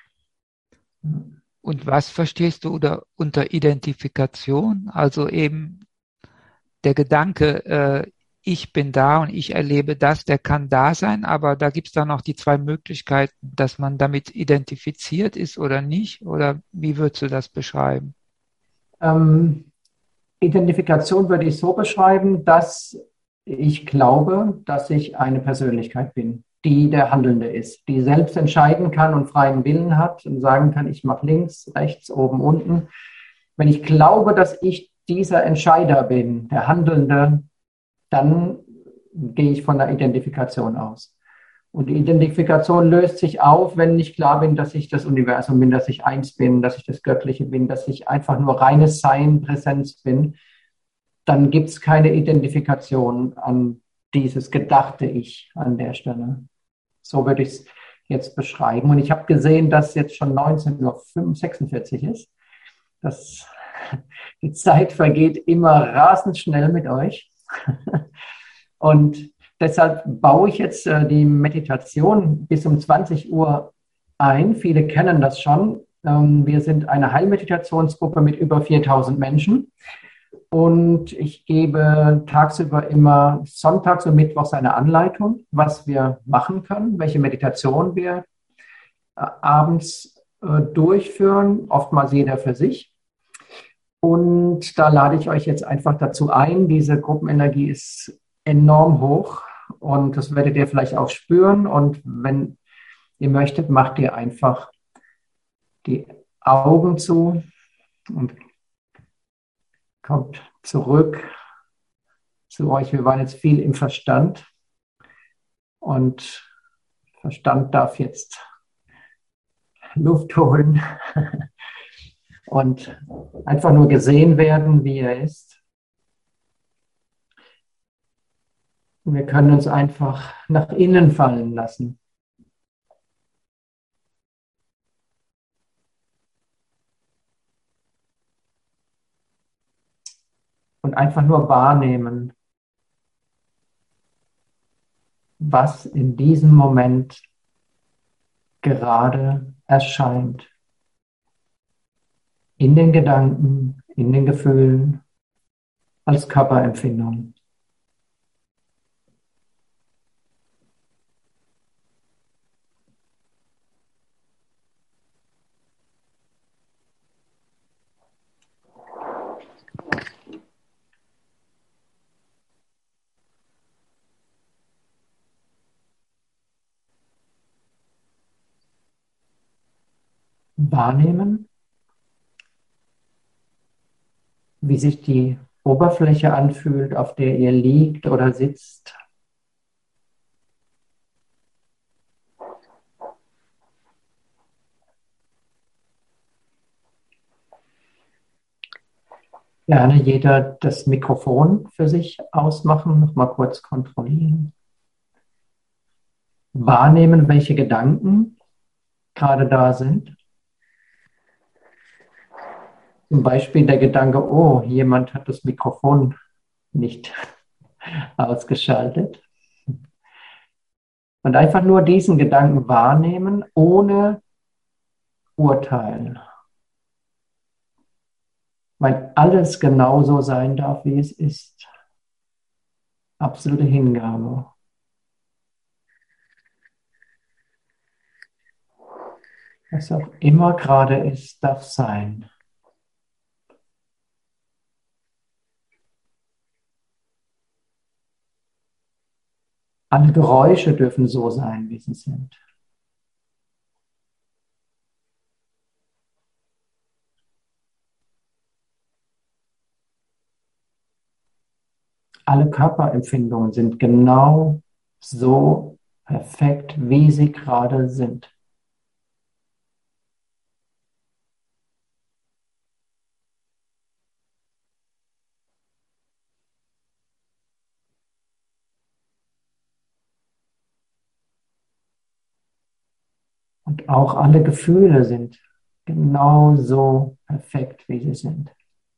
Und was verstehst du unter, unter Identifikation? Also eben der Gedanke, äh, ich bin da und ich erlebe das, der kann da sein, aber da gibt es dann noch die zwei Möglichkeiten, dass man damit identifiziert ist oder nicht. Oder wie würdest du das beschreiben? Ähm, Identifikation würde ich so beschreiben, dass ich glaube, dass ich eine Persönlichkeit bin, die der Handelnde ist, die selbst entscheiden kann und freien Willen hat und sagen kann, ich mache links, rechts, oben, unten. Wenn ich glaube, dass ich dieser Entscheider bin, der Handelnde, dann gehe ich von der Identifikation aus. Und die Identifikation löst sich auf, wenn ich klar bin, dass ich das Universum bin, dass ich eins bin, dass ich das Göttliche bin, dass ich einfach nur reines Sein, Präsenz bin. Dann gibt es keine Identifikation an dieses gedachte Ich an der Stelle. So würde ich es jetzt beschreiben. Und ich habe gesehen, dass jetzt schon neunzehn Uhr sechsundvierzig ist. Das, die Zeit vergeht immer rasend schnell mit euch. Und deshalb baue ich jetzt äh, die Meditation bis um zwanzig Uhr ein. Viele kennen das schon. Ähm, wir sind eine Heilmeditationsgruppe mit über viertausend Menschen. Und ich gebe tagsüber immer sonntags und mittwochs eine Anleitung, was wir machen können, welche Meditation wir äh, abends äh, durchführen, oftmals jeder für sich. Und da lade ich euch jetzt einfach dazu ein. Diese Gruppenenergie ist enorm hoch und das werdet ihr vielleicht auch spüren. Und wenn ihr möchtet, macht ihr einfach die Augen zu und kommt zurück zu euch. Wir waren jetzt viel im Verstand und Verstand darf jetzt Luft holen und einfach nur gesehen werden, wie er ist. Und wir können uns einfach nach innen fallen lassen. Und einfach nur wahrnehmen, was in diesem Moment gerade erscheint. In den Gedanken, in den Gefühlen, als Körperempfindung. Wahrnehmen, wie sich die Oberfläche anfühlt, auf der ihr liegt oder sitzt. Gerne jeder das Mikrofon für sich ausmachen, nochmal kurz kontrollieren. Wahrnehmen, welche Gedanken gerade da sind. Zum Beispiel der Gedanke, oh, jemand hat das Mikrofon nicht ausgeschaltet. Und einfach nur diesen Gedanken wahrnehmen, ohne Urteil. Weil alles genauso sein darf, wie es ist. Absolute Hingabe. Was auch immer gerade ist, darf sein. Alle Geräusche dürfen so sein, wie sie sind. Alle Körperempfindungen sind genau so perfekt, wie sie gerade sind. Und auch alle Gefühle sind genau so perfekt, wie sie sind.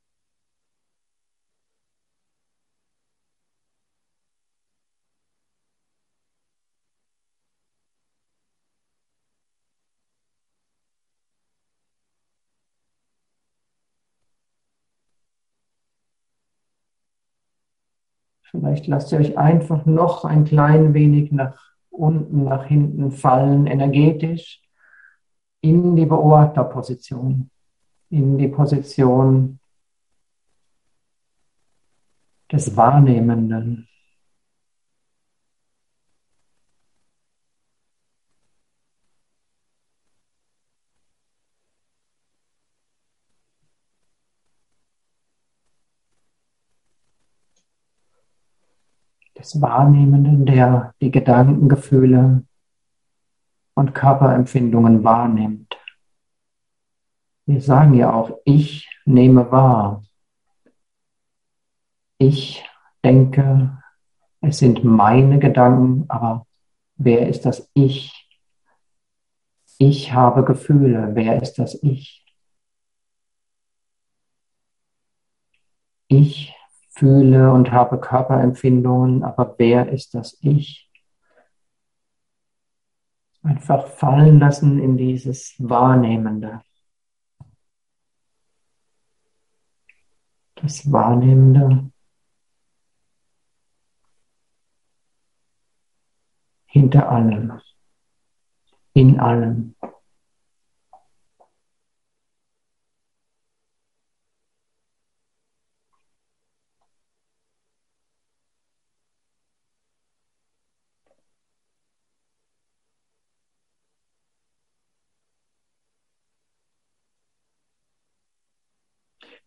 Vielleicht lasst ihr euch einfach noch ein klein wenig nach unten, nach hinten fallen, energetisch, in die Beobachterposition, in die Position des Wahrnehmenden. Des Wahrnehmenden, der die Gedanken, Gefühle und Körperempfindungen wahrnimmt. Wir sagen ja auch, ich nehme wahr. Ich denke, es sind meine Gedanken, aber wer ist das Ich? Ich habe Gefühle. Wer ist das Ich? Ich fühle und habe Körperempfindungen, aber wer ist das Ich? Einfach fallen lassen in dieses Wahrnehmende. Das Wahrnehmende hinter allem, in allem.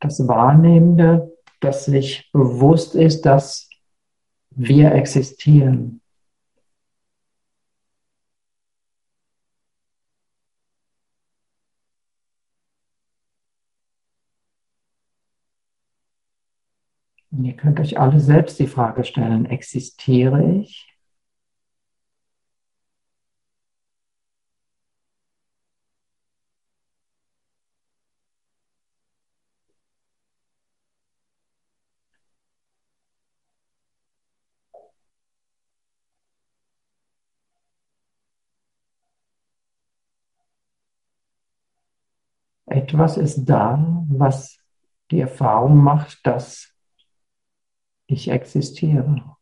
das Wahrnehmende, das sich bewusst ist, dass wir existieren. Und ihr könnt euch alle selbst die Frage stellen, existiere ich? Etwas ist da, was die Erfahrung macht, dass ich existiere.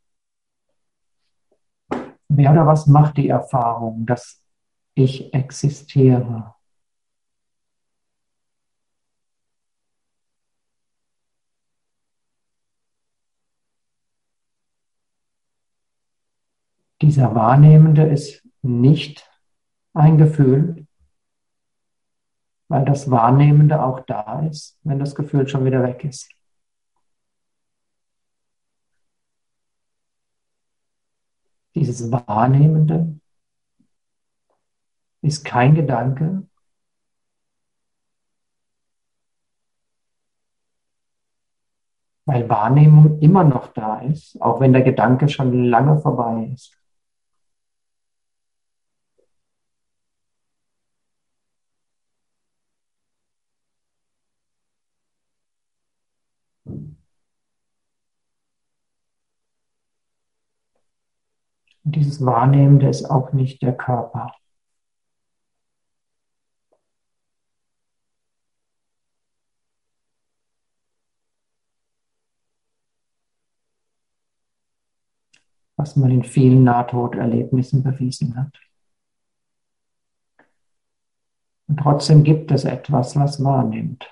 Wer oder was macht die Erfahrung, dass ich existiere? Dieser Wahrnehmende ist nicht ein Gefühl, weil das Wahrnehmende auch da ist, wenn das Gefühl schon wieder weg ist. Dieses Wahrnehmende ist kein Gedanke, weil Wahrnehmung immer noch da ist, auch wenn der Gedanke schon lange vorbei ist. Und dieses Wahrnehmende ist auch nicht der Körper. Was man in vielen Nahtoderlebnissen bewiesen hat. Und trotzdem gibt es etwas, was wahrnimmt.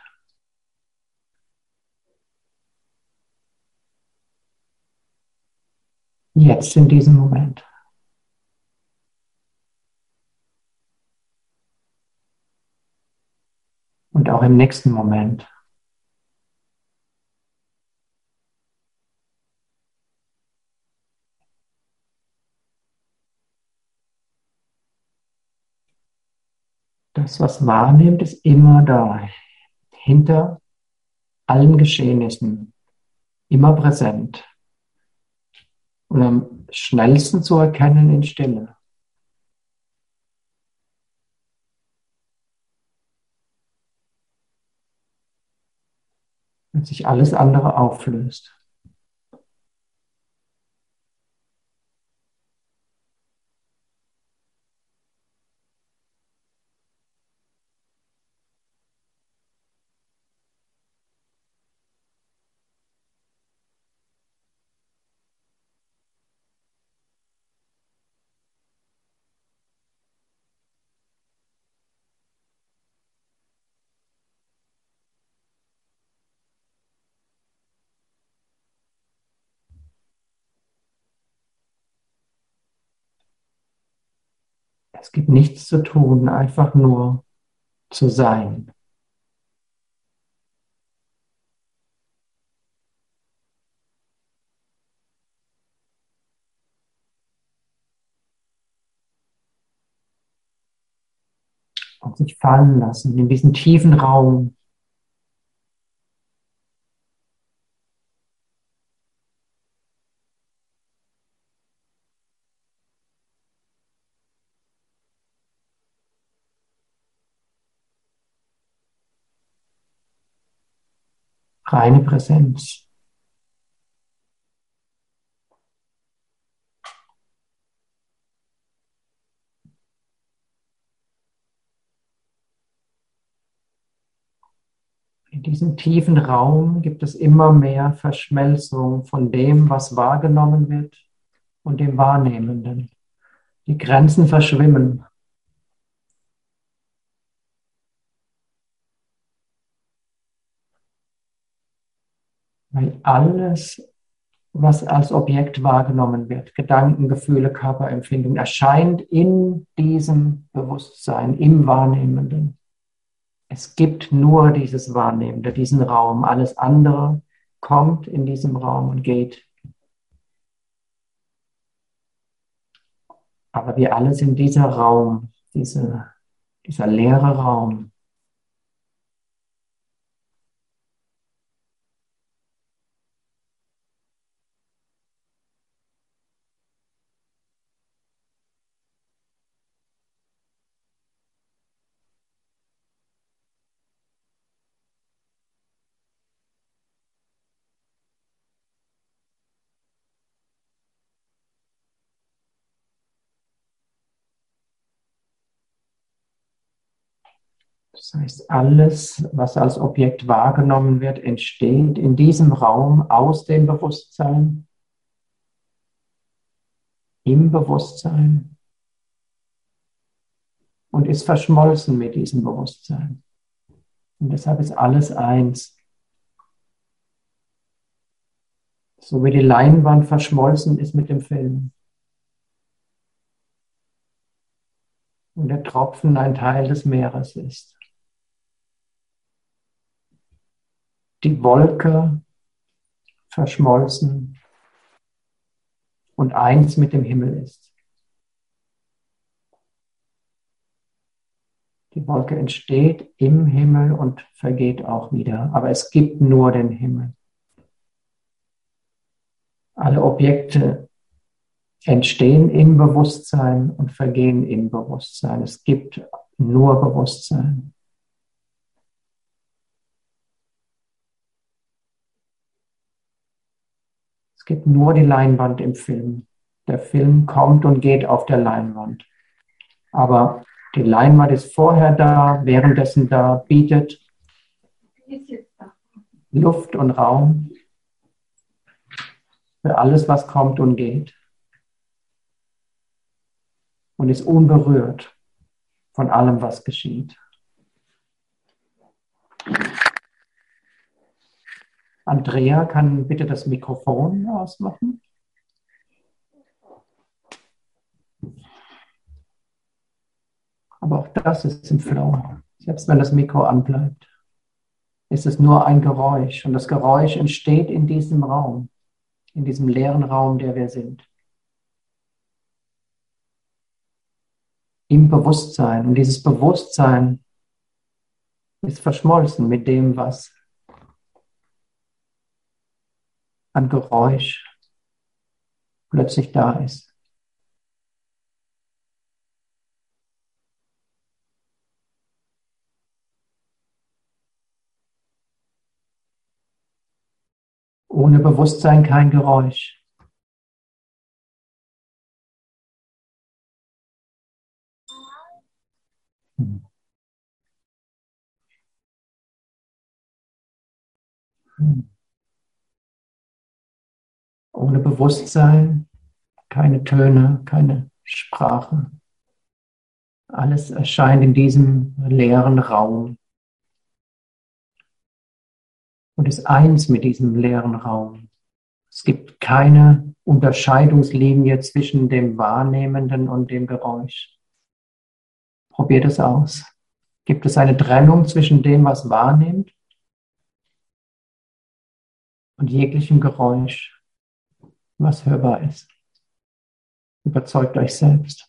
Jetzt in diesem Moment. Und auch im nächsten Moment. Das, was wahrnimmt, ist immer da. Hinter allen Geschehnissen. Immer präsent. Und am schnellsten zu erkennen in Stille. Wenn sich alles andere auflöst. Es gibt nichts zu tun, einfach nur zu sein. Und sich fallen lassen in diesen tiefen Raum. Reine Präsenz. In diesem tiefen Raum gibt es immer mehr Verschmelzung von dem, was wahrgenommen wird und dem Wahrnehmenden. Die Grenzen verschwimmen. Weil alles, was als Objekt wahrgenommen wird, Gedanken, Gefühle, Körperempfindung, erscheint in diesem Bewusstsein, im Wahrnehmenden. Es gibt nur dieses Wahrnehmende, diesen Raum. Alles andere kommt in diesem Raum und geht. Aber wir alle sind dieser Raum, diese, dieser leere Raum. Das heißt, alles, was als Objekt wahrgenommen wird, entsteht in diesem Raum aus dem Bewusstsein, im Bewusstsein und ist verschmolzen mit diesem Bewusstsein. Und deshalb ist alles eins. So wie die Leinwand verschmolzen ist mit dem Film. Und der Tropfen ein Teil des Meeres ist. Die Wolke verschmolzen und eins mit dem Himmel ist. Die Wolke entsteht im Himmel und vergeht auch wieder, aber es gibt nur den Himmel. Alle Objekte entstehen im Bewusstsein und vergehen im Bewusstsein. Es gibt nur Bewusstsein. Es gibt nur die Leinwand im Film. Der Film kommt und geht auf der Leinwand. Aber die Leinwand ist vorher da, währenddessen da, bietet Luft und Raum für alles, was kommt und geht. Und ist unberührt von allem, was geschieht. Andrea, kann bitte das Mikrofon ausmachen? Aber auch das ist im Flow. Selbst wenn das Mikro anbleibt, ist es nur ein Geräusch. Und das Geräusch entsteht in diesem Raum, in diesem leeren Raum, der wir sind. Im Bewusstsein. Und dieses Bewusstsein ist verschmolzen mit dem, was an Geräusch plötzlich da ist. Ohne Bewusstsein kein Geräusch. Ohne Bewusstsein keine Töne, keine Sprache. Alles erscheint in diesem leeren Raum und ist eins mit diesem leeren Raum. Es gibt keine Unterscheidungslinie zwischen dem Wahrnehmenden und dem Geräusch. Probiert es aus. Gibt es eine Trennung zwischen dem, was wahrnimmt, und jeglichem Geräusch, was hörbar ist? Überzeugt euch selbst.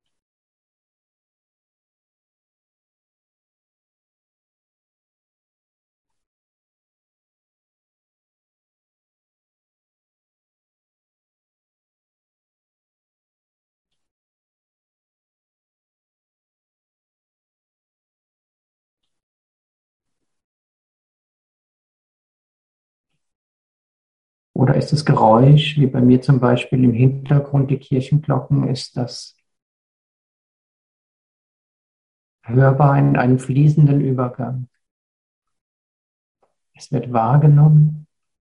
Oder ist das Geräusch, wie bei mir zum Beispiel im Hintergrund die Kirchenglocken, ist das hörbar in einem fließenden Übergang? Es wird wahrgenommen.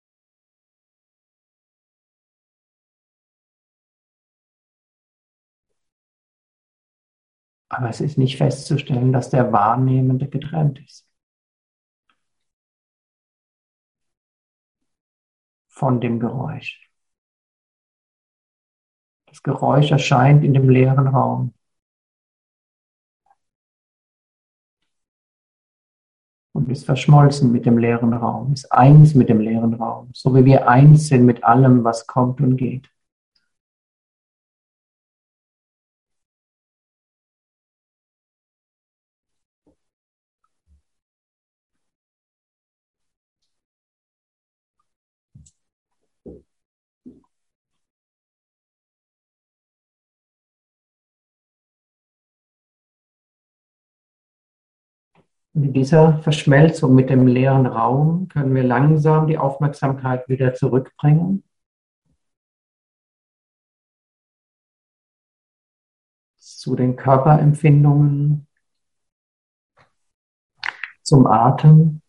Aber es ist nicht festzustellen, dass der Wahrnehmende getrennt ist von dem Geräusch. Das Geräusch erscheint in dem leeren Raum. und ist verschmolzen mit dem leeren Raum, ist eins mit dem leeren Raum, so wie wir eins sind mit allem, was kommt und geht. Und in dieser Verschmelzung mit dem leeren Raum können wir langsam die Aufmerksamkeit wieder zurückbringen zu den Körperempfindungen, zum Atem.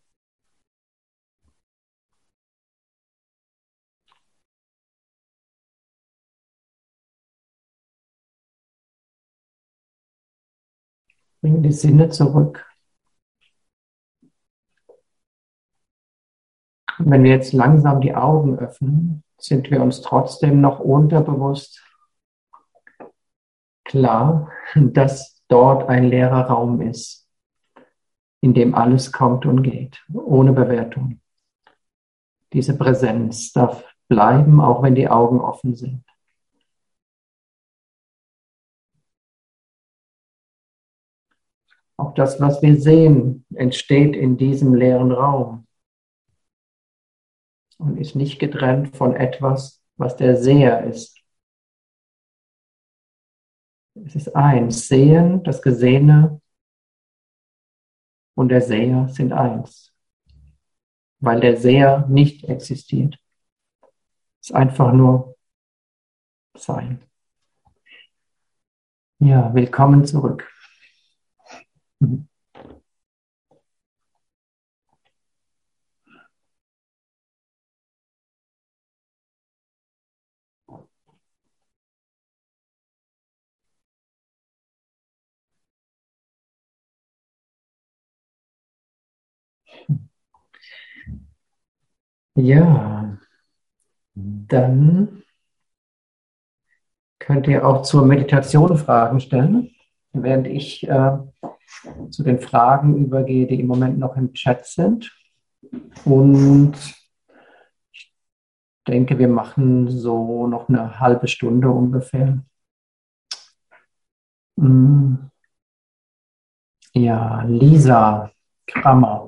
Bringen die Sinne zurück. Und wenn wir jetzt langsam die Augen öffnen, sind wir uns trotzdem noch unterbewusst klar, dass dort ein leerer Raum ist, in dem alles kommt und geht, ohne Bewertung. Diese Präsenz darf bleiben, auch wenn die Augen offen sind. Auch das, was wir sehen, entsteht in diesem leeren Raum und ist nicht getrennt von etwas, was der Seher ist. Es ist eins. Sehen, das Gesehene und der Seher sind eins, weil der Seher nicht existiert. Es ist einfach nur Sein. Ja, willkommen zurück. Ja, dann könnt ihr auch zur Meditation Fragen stellen, während ich äh, zu den Fragen übergehe, die im Moment noch im Chat sind. Und ich denke, wir machen so noch eine halbe Stunde ungefähr. Ja, Lisa Krammer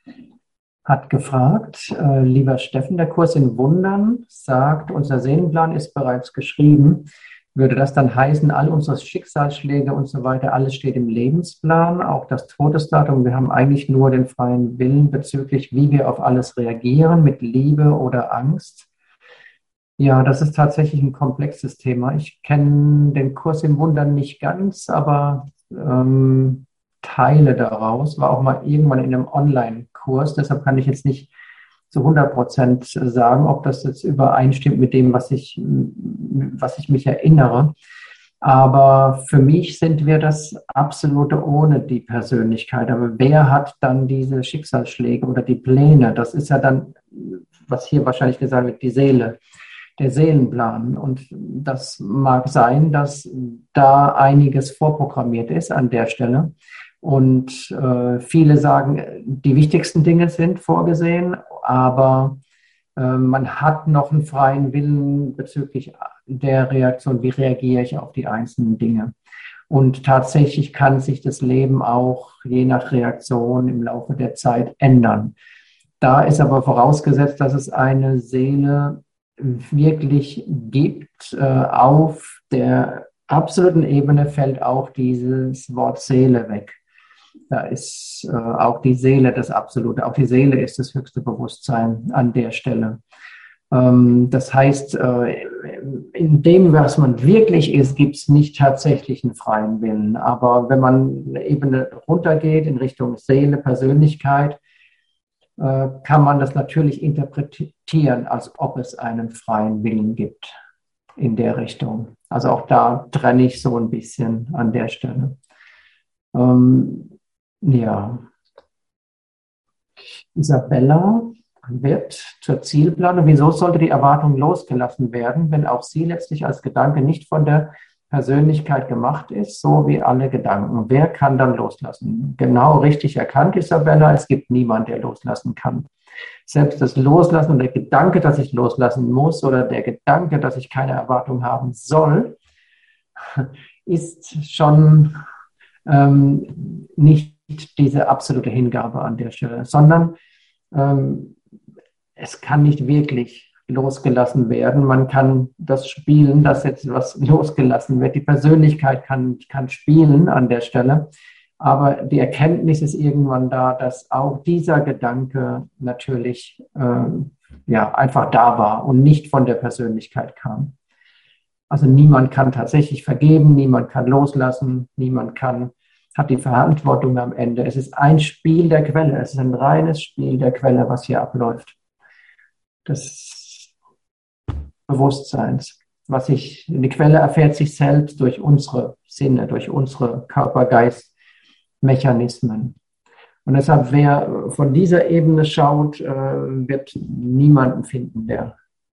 hat gefragt, äh, lieber Steffen, der Kurs in Wundern sagt, unser Seelenplan ist bereits geschrieben. Würde das dann heißen, all unsere Schicksalsschläge und so weiter, alles steht im Lebensplan, auch das Todesdatum? Wir haben eigentlich nur den freien Willen bezüglich, wie wir auf alles reagieren, mit Liebe oder Angst. Ja, das ist tatsächlich ein komplexes Thema. Ich kenne den Kurs im Wundern nicht ganz, aber ähm, Teile daraus, war auch mal irgendwann in einem Online-Kurs, deshalb kann ich jetzt nicht zu hundert Prozent sagen, ob das jetzt übereinstimmt mit dem, was ich, was ich mich erinnere. Aber für mich sind wir das Absolute ohne die Persönlichkeit. Aber wer hat dann diese Schicksalsschläge oder die Pläne? Das ist ja dann, was hier wahrscheinlich gesagt wird, die Seele, der Seelenplan. Und das mag sein, dass da einiges vorprogrammiert ist an der Stelle. Und äh, viele sagen, die wichtigsten Dinge sind vorgesehen, aber äh, man hat noch einen freien Willen bezüglich der Reaktion, wie reagiere ich auf die einzelnen Dinge. Und tatsächlich kann sich das Leben auch je nach Reaktion im Laufe der Zeit ändern. Da ist aber vorausgesetzt, dass es eine Seele wirklich gibt. Äh, auf der absoluten Ebene fällt auch dieses Wort Seele weg. Da ist äh, auch die Seele das Absolute. Auch die Seele ist das höchste Bewusstsein an der Stelle. Ähm, das heißt, äh, in dem, was man wirklich ist, gibt es nicht tatsächlich einen freien Willen. Aber wenn man eine Ebene runtergeht in Richtung Seele, Persönlichkeit, äh, kann man das natürlich interpretieren, als ob es einen freien Willen gibt in der Richtung. Also auch da trenne ich so ein bisschen an der Stelle. Ähm, Ja, Isabella wird zur Zielplanung. Wieso sollte die Erwartung losgelassen werden, wenn auch sie letztlich als Gedanke nicht von der Persönlichkeit gemacht ist, so wie alle Gedanken. Wer kann dann loslassen? Genau richtig erkannt, Isabella, es gibt niemanden, der loslassen kann. Selbst das Loslassen und der Gedanke, dass ich loslassen muss oder der Gedanke, dass ich keine Erwartung haben soll, ist schon ähm, nicht diese absolute Hingabe an der Stelle, sondern ähm, es kann nicht wirklich losgelassen werden. Man kann das spielen, dass jetzt was losgelassen wird. Die Persönlichkeit kann, kann spielen an der Stelle. Aber die Erkenntnis ist irgendwann da, dass auch dieser Gedanke natürlich äh, ja, einfach da war und nicht von der Persönlichkeit kam. Also niemand kann tatsächlich vergeben, niemand kann loslassen, niemand kann, hat die Verantwortung am Ende. Es ist ein Spiel der Quelle, es ist ein reines Spiel der Quelle, was hier abläuft. Des Bewusstseins. Was ich, die Quelle erfährt sich selbst durch unsere Sinne, durch unsere Körper-Geist-Mechanismen. Und deshalb, wer von dieser Ebene schaut, wird niemanden finden, der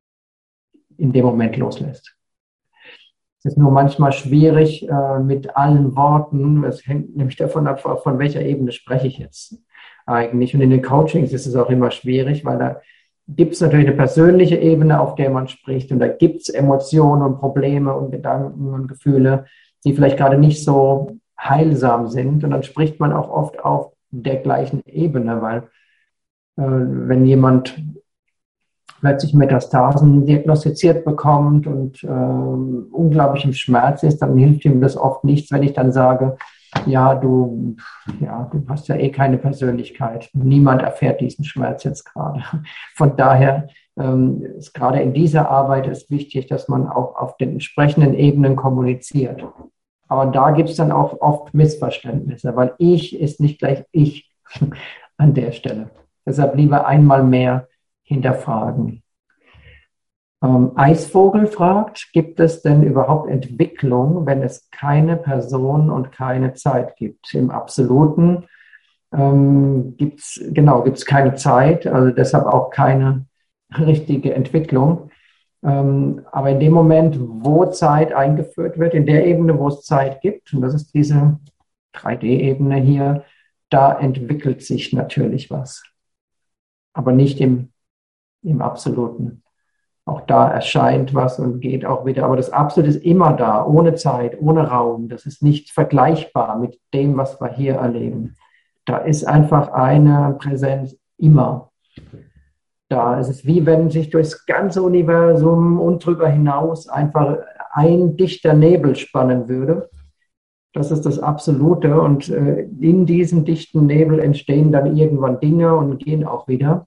in dem Moment loslässt. Es ist nur manchmal schwierig mit allen Worten. Es hängt nämlich davon ab, von welcher Ebene spreche ich jetzt eigentlich. Und in den Coachings ist es auch immer schwierig, weil da gibt es natürlich eine persönliche Ebene, auf der man spricht. Und da gibt es Emotionen und Probleme und Gedanken und Gefühle, die vielleicht gerade nicht so heilsam sind. Und dann spricht man auch oft auf der gleichen Ebene, weil äh, wenn jemand plötzlich Metastasen diagnostiziert bekommt und äh, unglaublich im Schmerz ist, dann hilft ihm das oft nichts, wenn ich dann sage, ja, du, ja, du hast ja eh keine Persönlichkeit. Niemand erfährt diesen Schmerz jetzt gerade. Von daher ähm, ist gerade in dieser Arbeit ist wichtig, dass man auch auf den entsprechenden Ebenen kommuniziert. Aber da gibt es dann auch oft Missverständnisse, weil ich ist nicht gleich ich an der Stelle. Deshalb lieber einmal mehr hinterfragen. Ähm, Eisvogel fragt, gibt es denn überhaupt Entwicklung, wenn es keine Person und keine Zeit gibt? Im Absoluten ähm, gibt es genau, gibt's keine Zeit, also deshalb auch keine richtige Entwicklung. Ähm, aber in dem Moment, wo Zeit eingeführt wird, in der Ebene, wo es Zeit gibt, und das ist diese drei D-Ebene hier, da entwickelt sich natürlich was. Aber nicht im, im Absoluten. Auch da erscheint was und geht auch wieder. Aber das Absolute ist immer da, ohne Zeit, ohne Raum. Das ist nicht vergleichbar mit dem, was wir hier erleben. Da ist einfach eine Präsenz immer da. Es ist wie wenn sich durchs ganze Universum und darüber hinaus einfach ein dichter Nebel spannen würde. Das ist das Absolute. Und in diesem dichten Nebel entstehen dann irgendwann Dinge und gehen auch wieder.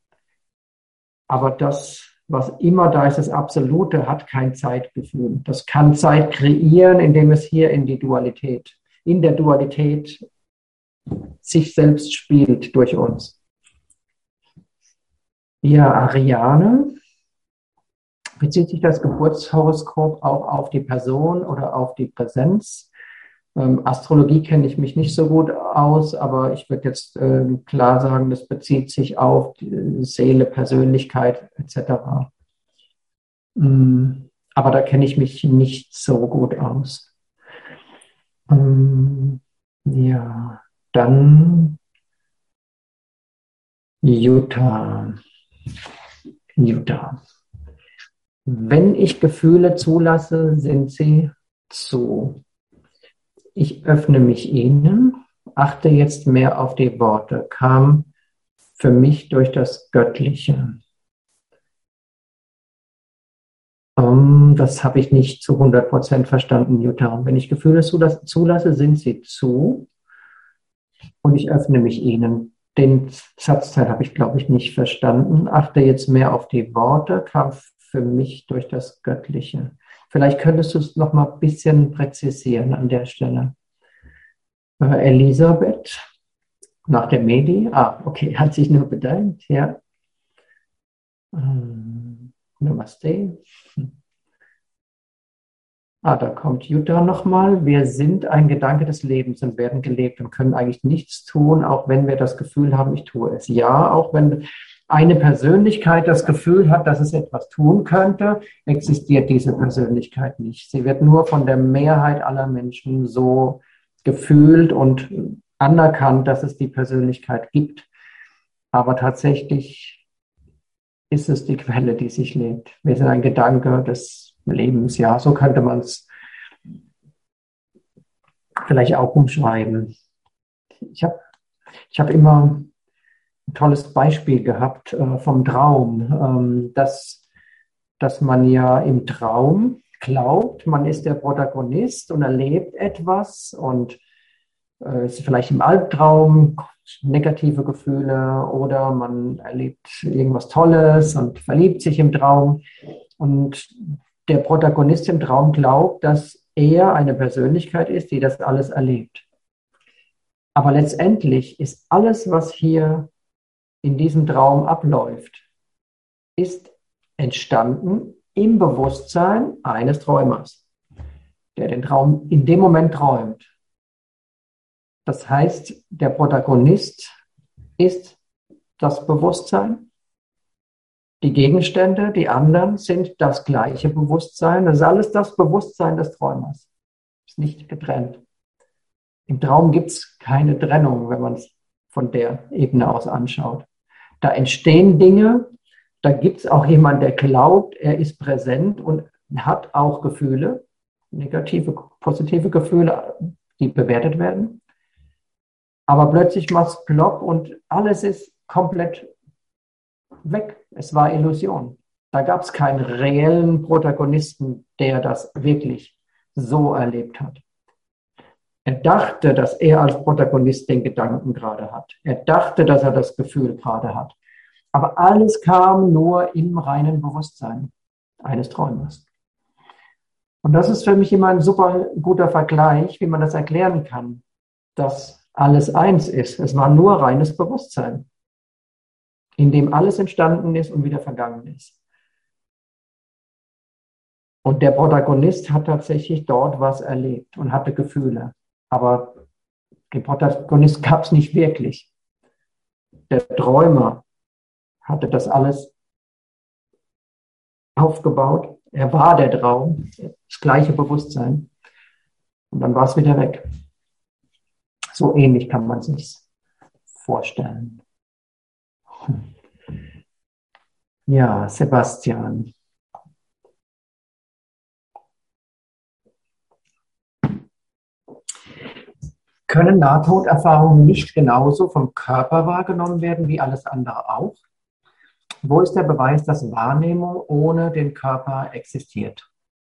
Aber das, was immer da ist, das Absolute, hat kein Zeitgefühl. Das kann Zeit kreieren, indem es hier in die Dualität, in der Dualität sich selbst spielt durch uns. Ja, Ariane, bezieht sich das Geburtshoroskop auch auf die Person oder auf die Präsenz? Ähm, Astrologie kenne ich mich nicht so gut aus, aber ich würde jetzt äh, klar sagen, das bezieht sich auf die Seele, Persönlichkeit et cetera. Ähm, aber da kenne ich mich nicht so gut aus. Ähm, ja, dann Jutta. Jutta. Wenn ich Gefühle zulasse, sind sie zu. Ich öffne mich ihnen, achte jetzt mehr auf die Worte, kam für mich durch das Göttliche. Um, das habe ich nicht zu hundert Prozent verstanden, Jutta. Wenn ich Gefühle zulasse, sind sie zu und ich öffne mich ihnen. Den Satzteil habe ich, glaube ich, nicht verstanden. Achte jetzt mehr auf die Worte, kam für mich durch das Göttliche. Vielleicht könntest du es noch mal ein bisschen präzisieren an der Stelle. Äh, Elisabeth, nach der Medi. Ah, okay, hat sich nur bedankt. Ja. Ähm, Namaste. Ah, da kommt Jutta nochmal. Wir sind ein Gedanke des Lebens und werden gelebt und können eigentlich nichts tun, auch wenn wir das Gefühl haben, ich tue es. Ja, auch wenn eine Persönlichkeit das Gefühl hat, dass es etwas tun könnte, existiert diese Persönlichkeit nicht. Sie wird nur von der Mehrheit aller Menschen so gefühlt und anerkannt, dass es die Persönlichkeit gibt. Aber tatsächlich ist es die Quelle, die sich lebt. Wir sind ein Gedanke des Lebens, ja, so könnte man es vielleicht auch umschreiben. Ich habe ich hab immer ein tolles Beispiel gehabt äh, vom Traum, ähm, dass, dass man ja im Traum glaubt, man ist der Protagonist und erlebt etwas und äh, ist vielleicht im Albtraum negative Gefühle oder man erlebt irgendwas Tolles und verliebt sich im Traum und der Protagonist im Traum glaubt, dass er eine Persönlichkeit ist, die das alles erlebt. Aber letztendlich ist alles, was hier in diesem Traum abläuft, ist entstanden im Bewusstsein eines Träumers, der den Traum in dem Moment träumt. Das heißt, der Protagonist ist das Bewusstsein. Die Gegenstände, die anderen sind das gleiche Bewusstsein. Das ist alles das Bewusstsein des Träumers. Ist nicht getrennt. Im Traum gibt es keine Trennung, wenn man es von der Ebene aus anschaut. Da entstehen Dinge, da gibt es auch jemanden, der glaubt, er ist präsent und hat auch Gefühle, negative, positive Gefühle, die bewertet werden. Aber plötzlich macht es plopp und alles ist komplett weg. Es war Illusion. Da gab es keinen reellen Protagonisten, der das wirklich so erlebt hat. Er dachte, dass er als Protagonist den Gedanken gerade hat. Er dachte, dass er das Gefühl gerade hat. Aber alles kam nur im reinen Bewusstsein eines Träumers. Und das ist für mich immer ein super guter Vergleich, wie man das erklären kann, dass alles eins ist. Es war nur reines Bewusstsein, in dem alles entstanden ist und wieder vergangen ist. Und der Protagonist hat tatsächlich dort was erlebt und hatte Gefühle. Aber den Protagonist gab es nicht wirklich. Der Träumer hatte das alles aufgebaut. Er war der Traum, das gleiche Bewusstsein. Und dann war es wieder weg. So ähnlich kann man es sich vorstellen. Ja, Sebastian. Können Nahtoderfahrungen nicht genauso vom Körper wahrgenommen werden wie alles andere auch? Wo ist der Beweis, dass Wahrnehmung ohne den Körper existiert?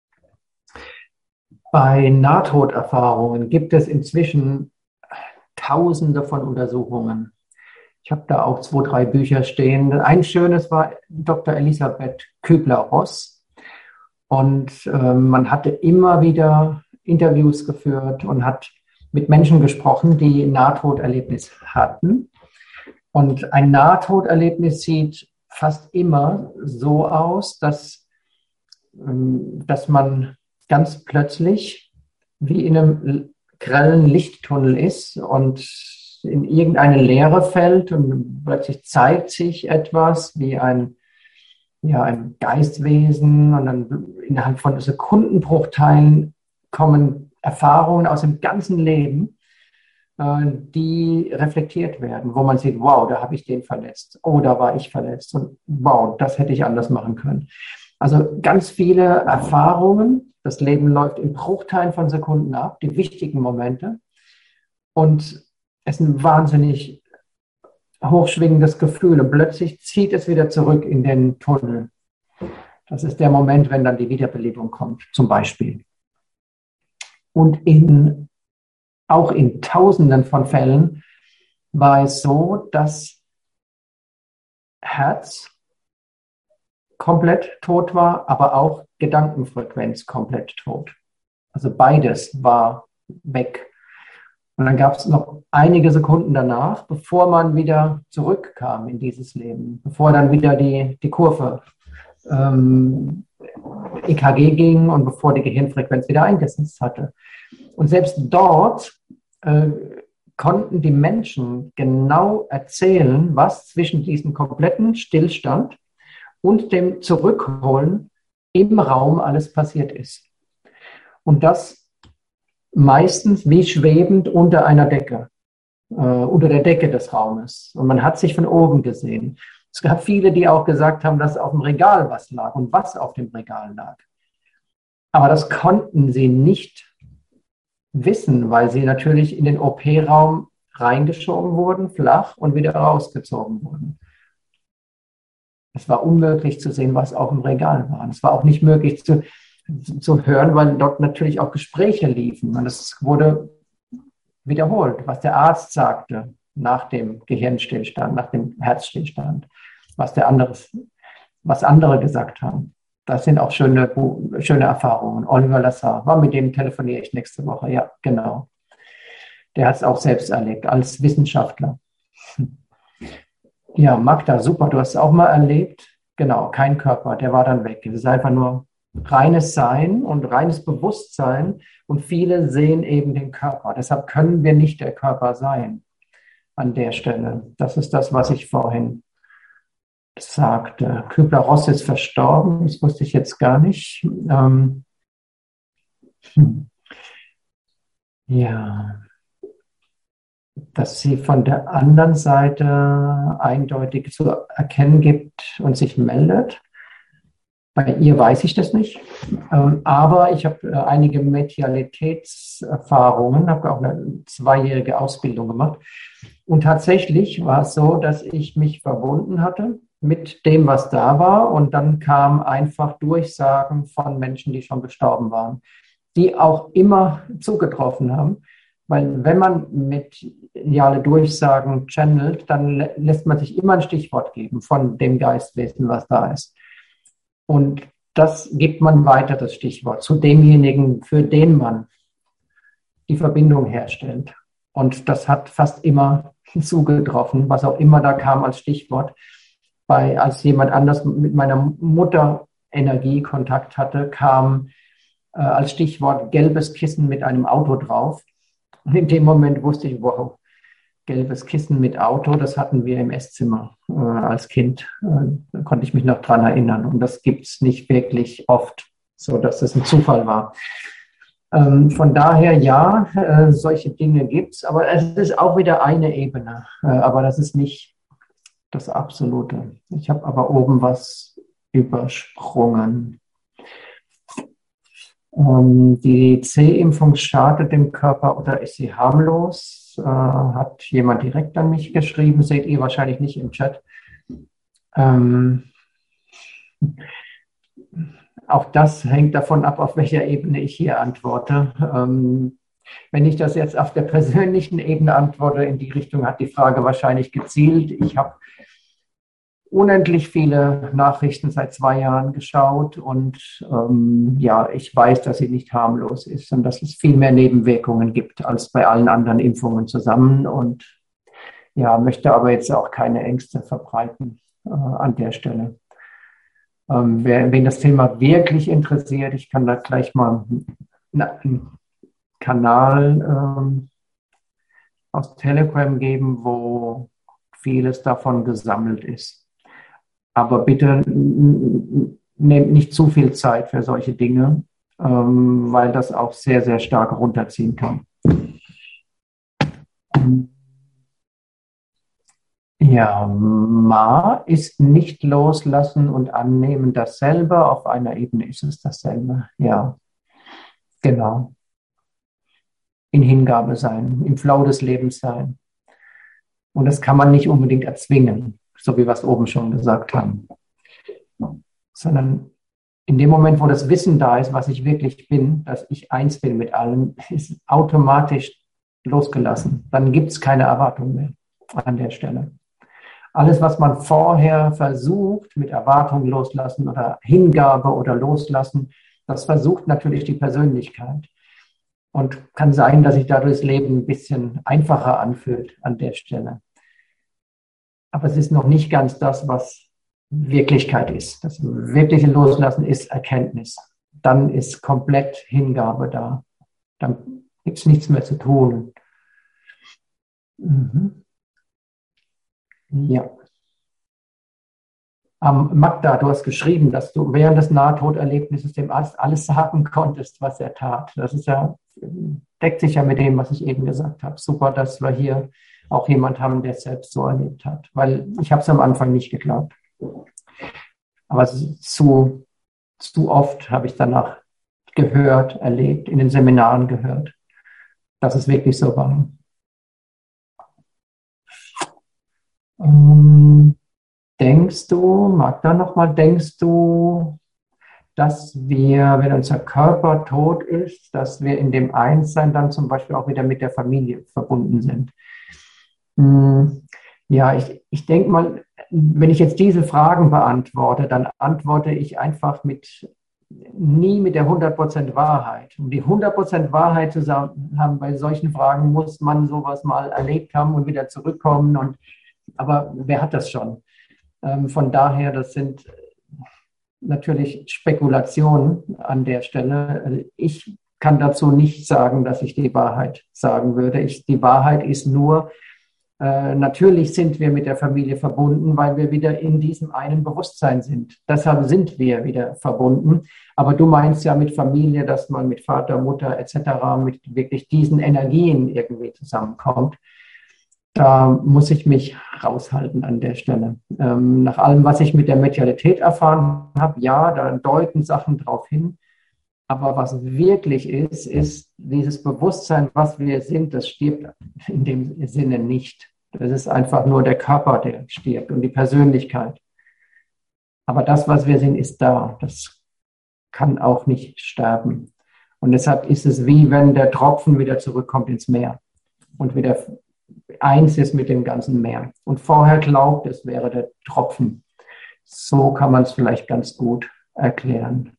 Bei Nahtoderfahrungen gibt es inzwischen Tausende von Untersuchungen. Ich habe da auch zwei, drei Bücher stehen. Ein schönes war Doktor Elisabeth Kübler-Ross. Und äh, man hatte immer wieder Interviews geführt und hat mit Menschen gesprochen, die ein Nahtoderlebnis hatten. Und ein Nahtoderlebnis sieht fast immer so aus, dass, dass man ganz plötzlich wie in einem grellen Lichttunnel ist und in irgendeine Leere fällt und plötzlich zeigt sich etwas wie ein, ja, ein Geistwesen und dann innerhalb von Sekundenbruchteilen kommen Erfahrungen aus dem ganzen Leben, die reflektiert werden, wo man sieht, wow, da habe ich den verletzt, oh, da war ich verletzt und wow, das hätte ich anders machen können. Also ganz viele Erfahrungen, das Leben läuft in Bruchteilen von Sekunden ab, die wichtigen Momente und es ist ein wahnsinnig hochschwingendes Gefühl und plötzlich zieht es wieder zurück in den Tunnel. Das ist der Moment, wenn dann die Wiederbelebung kommt, zum Beispiel. Und in, auch in Tausenden von Fällen war es so, dass Herz komplett tot war, aber auch Gedankenfrequenz komplett tot. Also beides war weg. Und dann gab es noch einige Sekunden danach, bevor man wieder zurückkam in dieses Leben, bevor dann wieder die, die Kurve ähm, E K G ging und bevor die Gehirnfrequenz wieder eingesetzt hatte. Und selbst dort äh, konnten die Menschen genau erzählen, was zwischen diesem kompletten Stillstand und dem Zurückholen im Raum alles passiert ist. Und das meistens wie schwebend unter einer Decke, äh, unter der Decke des Raumes. Und man hat sich von oben gesehen. Es gab viele, die auch gesagt haben, dass auf dem Regal was lag und was auf dem Regal lag. Aber das konnten sie nicht wissen, weil sie natürlich in den O P-Raum reingeschoben wurden, flach und wieder rausgezogen wurden. Es war unmöglich zu sehen, was auf dem Regal war. Es war auch nicht möglich zu, zu hören, weil dort natürlich auch Gespräche liefen. Und es wurde wiederholt, was der Arzt sagte nach dem Gehirnstillstand, nach dem Herzstillstand, was, der andere, was andere gesagt haben. Das sind auch schöne, schöne Erfahrungen. Oliver Lassar, war mit dem telefoniere ich nächste Woche. Ja, genau. Der hat es auch selbst erlebt, als Wissenschaftler. Ja, Magda, super, du hast es auch mal erlebt. Genau, kein Körper, der war dann weg. Es ist einfach nur reines Sein und reines Bewusstsein. Und viele sehen eben den Körper. Deshalb können wir nicht der Körper sein an der Stelle. Das ist das, was ich vorhin sagte. Kübler-Ross ist verstorben, das wusste ich jetzt gar nicht. Ähm, hm. Ja, dass sie von der anderen Seite eindeutig zu erkennen gibt und sich meldet. Bei ihr weiß ich das nicht, ähm, aber ich habe einige Medialitätserfahrungen, habe auch eine zweijährige Ausbildung gemacht und tatsächlich war es so, dass ich mich verbunden hatte mit dem, was da war. Und dann kam einfach Durchsagen von Menschen, die schon gestorben waren, die auch immer zugetroffen haben. Weil wenn man mediale Durchsagen channelt, dann lässt man sich immer ein Stichwort geben von dem Geistwesen, was da ist. Und das gibt man weiter, das Stichwort, zu demjenigen, für den man die Verbindung herstellt. Und das hat fast immer zugetroffen, was auch immer da kam als Stichwort. Bei, als jemand anders mit meiner Mutter Energie Kontakt hatte, kam äh, als Stichwort gelbes Kissen mit einem Auto drauf. Und in dem Moment wusste ich, wow, gelbes Kissen mit Auto, das hatten wir im Esszimmer äh, als Kind. Äh, da konnte ich mich noch dran erinnern. Und das gibt es nicht wirklich oft, so dass es ein Zufall war. Ähm, von daher, ja, äh, solche Dinge gibt es. Aber es ist auch wieder eine Ebene. Äh, aber das ist nicht das Absolute. Ich habe aber oben was übersprungen. Ähm, die C-Impfung schadet dem Körper oder ist sie harmlos? Äh, hat jemand direkt an mich geschrieben, seht ihr wahrscheinlich nicht im Chat. Ähm, auch das hängt davon ab, auf welcher Ebene ich hier antworte. Ähm, wenn ich das jetzt auf der persönlichen Ebene antworte, in die Richtung hat die Frage wahrscheinlich gezielt. Ich habe unendlich viele Nachrichten seit zwei Jahren geschaut und ähm, ja, ich weiß, dass sie nicht harmlos ist und dass es viel mehr Nebenwirkungen gibt als bei allen anderen Impfungen zusammen und ja, möchte aber jetzt auch keine Ängste verbreiten äh, an der Stelle. Ähm, wer, wen das Thema wirklich interessiert, ich kann da gleich mal einen Kanal ähm, aus Telegram geben, wo vieles davon gesammelt ist. Aber bitte nehmt nicht zu viel Zeit für solche Dinge, ähm, weil das auch sehr, sehr stark runterziehen kann. Ja, Ma ist nicht loslassen und annehmen dasselbe. Auf einer Ebene ist es dasselbe. Ja, genau. In Hingabe sein, im Flow des Lebens sein. Und das kann man nicht unbedingt erzwingen, so wie wir es oben schon gesagt haben. Sondern in dem Moment, wo das Wissen da ist, was ich wirklich bin, dass ich eins bin mit allem, ist automatisch losgelassen. Dann gibt es keine Erwartung mehr an der Stelle. Alles, was man vorher versucht, mit Erwartung loslassen oder Hingabe oder loslassen, das versucht natürlich die Persönlichkeit. Und kann sein, dass sich dadurch das Leben ein bisschen einfacher anfühlt an der Stelle. Aber es ist noch nicht ganz das, was Wirklichkeit ist. Das wirkliche Loslassen ist Erkenntnis. Dann ist komplett Hingabe da. Dann gibt es nichts mehr zu tun. Mhm. Ja. Ähm, Magda, du hast geschrieben, dass du während des Nahtoderlebnisses dem Arzt alles sagen konntest, was er tat. Das ist ja, deckt sich ja mit dem, was ich eben gesagt habe. Super, dass wir hier auch jemand haben, der es selbst so erlebt hat. Weil ich habe es am Anfang nicht geglaubt. Aber es ist zu, zu oft habe ich danach gehört, erlebt, in den Seminaren gehört, dass es wirklich so war. Ähm, denkst du, Magda nochmal, denkst du, dass wir, wenn unser Körper tot ist, dass wir in dem Einssein dann zum Beispiel auch wieder mit der Familie verbunden sind? Hm, ja, ich, ich denke mal, wenn ich jetzt diese Fragen beantworte, dann antworte ich einfach mit nie mit der hundert Prozent Wahrheit. Um die hundert Prozent Wahrheit zu haben bei solchen Fragen, muss man sowas mal erlebt haben und wieder zurückkommen. Und, aber wer hat das schon? Ähm, von daher, das sind natürlich Spekulationen an der Stelle. Ich kann dazu nicht sagen, dass ich die Wahrheit sagen würde. Ich, die Wahrheit ist nur, äh, natürlich sind wir mit der Familie verbunden, weil wir wieder in diesem einen Bewusstsein sind. Deshalb sind wir wieder verbunden. Aber du meinst ja mit Familie, dass man mit Vater, Mutter et cetera mit wirklich diesen Energien irgendwie zusammenkommt. Da muss ich mich raushalten an der Stelle. Ähm, nach allem, was ich mit der Medialität erfahren habe, ja, da deuten Sachen drauf hin. Aber was wirklich ist, ist dieses Bewusstsein, was wir sind, das stirbt in dem Sinne nicht. Das ist einfach nur der Körper, der stirbt und die Persönlichkeit. Aber das, was wir sind, ist da. Das kann auch nicht sterben. Und deshalb ist es wie wenn der Tropfen wieder zurückkommt ins Meer und wieder eins ist mit dem ganzen Meer. Und vorher glaubt, es wäre der Tropfen. So kann man es vielleicht ganz gut erklären.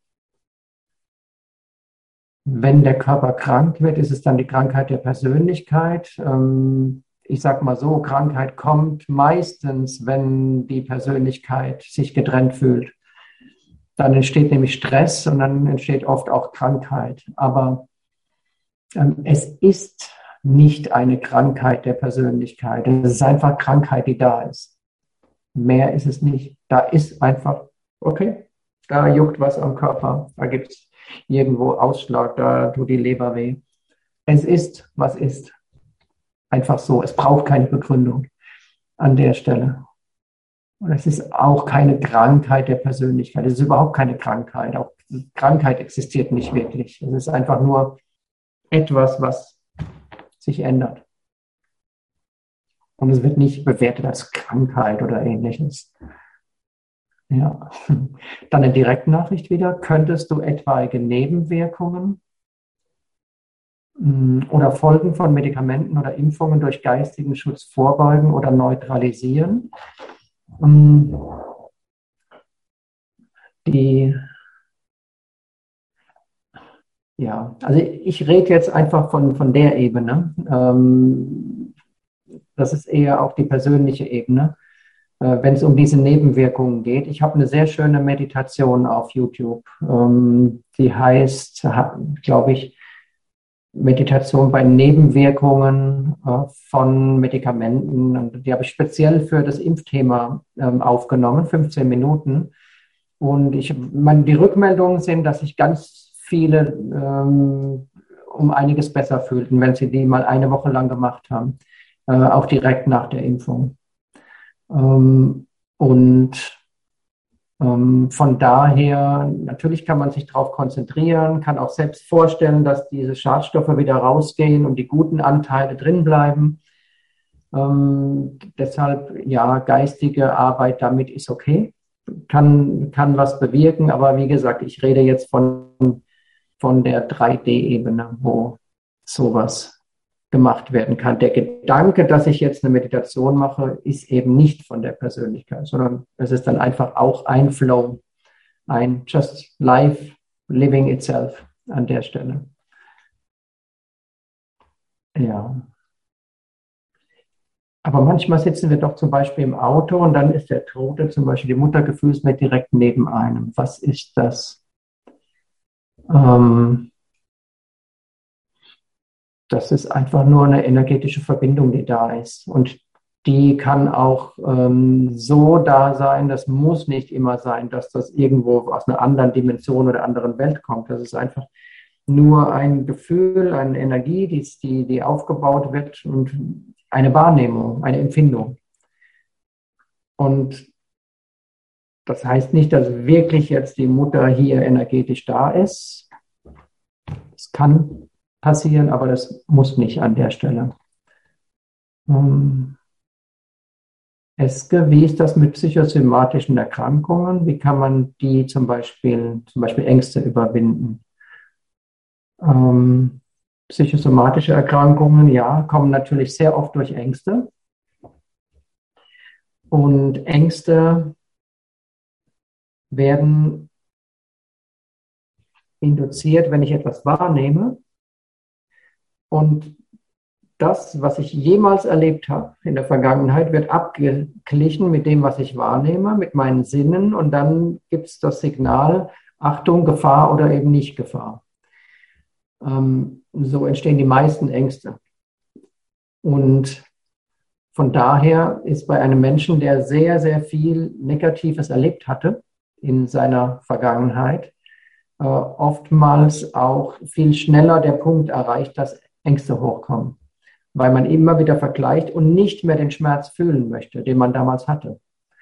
Wenn der Körper krank wird, ist es dann die Krankheit der Persönlichkeit. Ich sage mal so, Krankheit kommt meistens, wenn die Persönlichkeit sich getrennt fühlt. Dann entsteht nämlich Stress und dann entsteht oft auch Krankheit. Aber es ist nicht eine Krankheit der Persönlichkeit. Es ist einfach Krankheit, die da ist. Mehr ist es nicht. Da ist einfach, okay, da juckt was am Körper. Da gibt es irgendwo Ausschlag, da tut die Leber weh. Es ist, was ist. Einfach so. Es braucht keine Begründung an der Stelle. Und es ist auch keine Krankheit der Persönlichkeit. Es ist überhaupt keine Krankheit. Auch Krankheit existiert nicht wirklich. Es ist einfach nur etwas, was sich ändert. Und es wird nicht bewertet als Krankheit oder Ähnliches. Ja. Dann eine Direktnachricht wieder. Könntest du etwaige Nebenwirkungen oder Folgen von Medikamenten oder Impfungen durch geistigen Schutz vorbeugen oder neutralisieren? Die Ja, also ich rede jetzt einfach von, von der Ebene. Ähm, das ist eher auch die persönliche Ebene, äh, wenn es um diese Nebenwirkungen geht. Ich habe eine sehr schöne Meditation auf YouTube. Ähm, die heißt, glaube ich, Meditation bei Nebenwirkungen äh, von Medikamenten. Und die habe ich speziell für das Impfthema ähm, aufgenommen, fünfzehn Minuten. Und ich, meine, die Rückmeldungen sind, dass ich ganz viele ähm, um einiges besser fühlten, wenn sie die mal eine Woche lang gemacht haben, äh, auch direkt nach der Impfung. Ähm, und ähm, von daher, natürlich kann man sich darauf konzentrieren, kann auch selbst vorstellen, dass diese Schadstoffe wieder rausgehen und die guten Anteile drin bleiben. Ähm, deshalb, ja, geistige Arbeit damit ist okay, kann, kann was bewirken, aber wie gesagt, ich rede jetzt von von der drei D-Ebene, wo sowas gemacht werden kann. Der Gedanke, dass ich jetzt eine Meditation mache, ist eben nicht von der Persönlichkeit, sondern es ist dann einfach auch ein Flow, ein just life, living itself an der Stelle. Ja. Aber manchmal sitzen wir doch zum Beispiel im Auto und dann ist der Tote, zum Beispiel die Mutter gefühlsmäßig direkt neben einem. Was ist das? Ähm, das ist einfach nur eine energetische Verbindung, die da ist. Und die kann auch ähm, so da sein, das muss nicht immer sein, dass das irgendwo aus einer anderen Dimension oder anderen Welt kommt. Das ist einfach nur ein Gefühl, eine Energie, die, die, die aufgebaut wird und eine Wahrnehmung, eine Empfindung. Und das heißt nicht, dass wirklich jetzt die Mutter hier energetisch da ist. Es kann passieren, aber das muss nicht an der Stelle. Eske, wie ist das mit psychosomatischen Erkrankungen? Wie kann man die zum Beispiel, zum Beispiel Ängste überwinden? Ähm, psychosomatische Erkrankungen, ja, kommen natürlich sehr oft durch Ängste. Und Ängste werden induziert, wenn ich etwas wahrnehme. Und das, was ich jemals erlebt habe in der Vergangenheit, wird abgeglichen mit dem, was ich wahrnehme, mit meinen Sinnen. Und dann gibt es das Signal, Achtung, Gefahr oder eben nicht Gefahr. Ähm, so entstehen die meisten Ängste. Und von daher ist bei einem Menschen, der sehr, sehr viel Negatives erlebt hatte in seiner Vergangenheit, äh, oftmals auch viel schneller der Punkt erreicht, dass Ängste hochkommen, weil man immer wieder vergleicht und nicht mehr den Schmerz fühlen möchte, den man damals hatte.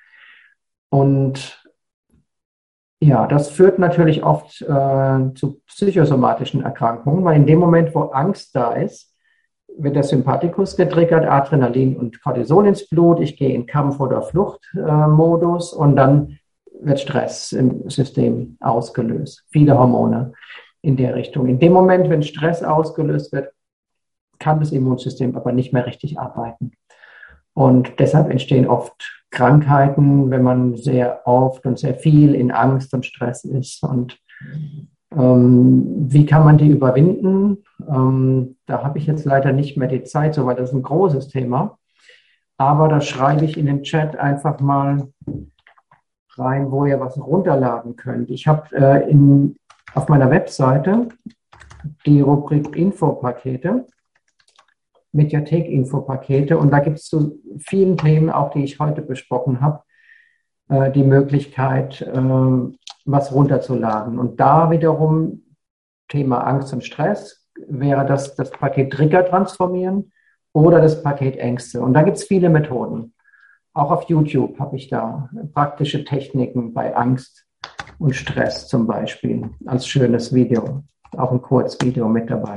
Und ja, das führt natürlich oft äh, zu psychosomatischen Erkrankungen, weil in dem Moment, wo Angst da ist, wird der Sympathikus getriggert, Adrenalin und Cortisol ins Blut, ich gehe in Kampf- oder Fluchtmodus äh, und dann wird Stress im System ausgelöst. Viele Hormone in der Richtung. In dem Moment, wenn Stress ausgelöst wird, kann das Immunsystem aber nicht mehr richtig arbeiten. Und deshalb entstehen oft Krankheiten, wenn man sehr oft und sehr viel in Angst und Stress ist. Und ähm, wie kann man die überwinden? Ähm, da habe ich jetzt leider nicht mehr die Zeit, so, weil das ist ein großes Thema. Aber da schreibe ich in den Chat einfach mal rein, wo ihr was runterladen könnt. Ich habe äh, in, auf meiner Webseite die Rubrik Infopakete, Mediathek-Infopakete, und da gibt es zu vielen Themen, auch die ich heute besprochen habe, äh, die Möglichkeit, äh, was runterzuladen. Und da wiederum Thema Angst und Stress wäre das, das Paket Trigger transformieren oder das Paket Ängste. Und da gibt es viele Methoden. Auch auf YouTube habe ich da praktische Techniken bei Angst und Stress zum Beispiel als schönes Video, auch ein Kurzvideo mit dabei.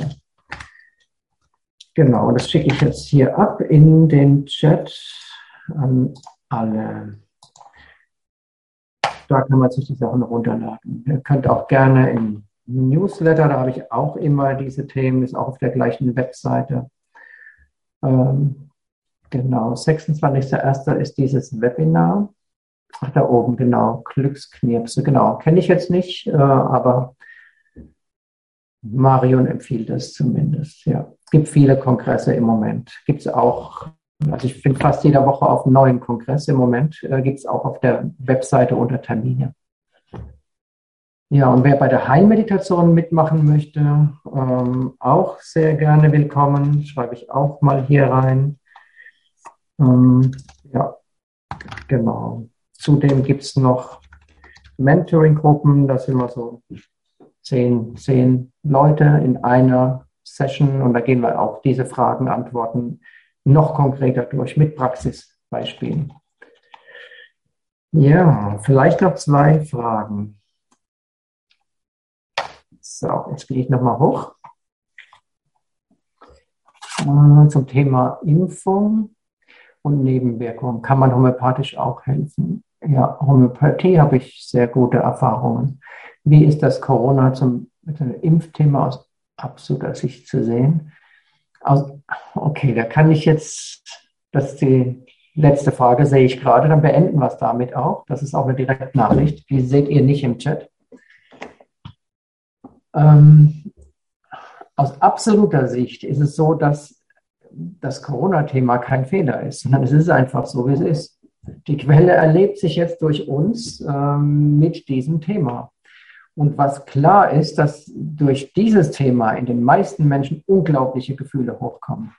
Genau, das schicke ich jetzt hier ab in den Chat an alle. Da kann man sich die Sachen runterladen. Ihr könnt auch gerne im Newsletter, da habe ich auch immer diese Themen, ist auch auf der gleichen Webseite. Ähm, genau, sechsundzwanzigster erster ist dieses Webinar. Ach, da oben, genau, Glücksknirpse, genau. Kenne ich jetzt nicht, äh, aber Marion empfiehlt es zumindest, ja. Es gibt viele Kongresse im Moment. Gibt es auch, also ich bin fast jede Woche auf einem neuen Kongress im Moment, äh, gibt es auch auf der Webseite unter Termine. Ja, und wer bei der Heilmeditation mitmachen möchte, ähm, auch sehr gerne willkommen, schreibe ich auch mal hier rein. Ähm, ja, genau. Zudem gibt es noch Mentoring-Gruppen, das sind wir so zehn, zehn Leute in einer Session, und da gehen wir auch diese Fragen, Antworten noch konkreter durch mit Praxisbeispielen. Ja, vielleicht noch zwei Fragen. So, jetzt gehe ich nochmal hoch äh, zum Thema Impfung und Nebenwirkungen. Kann man homöopathisch auch helfen? Ja, Homöopathie habe ich sehr gute Erfahrungen. Wie ist das Corona zum Impfthema aus absoluter Sicht zu sehen? Also, okay, da kann ich jetzt, das ist die letzte Frage, sehe ich gerade, dann beenden wir es damit auch. Das ist auch eine Direktnachricht, die seht ihr nicht im Chat. Ähm, aus absoluter Sicht ist es so, dass das Corona-Thema kein Fehler ist, sondern es ist einfach so, wie es ist. Die Quelle erlebt sich jetzt durch uns ähm, mit diesem Thema. Und was klar ist, dass durch dieses Thema in den meisten Menschen unglaubliche Gefühle hochkommen.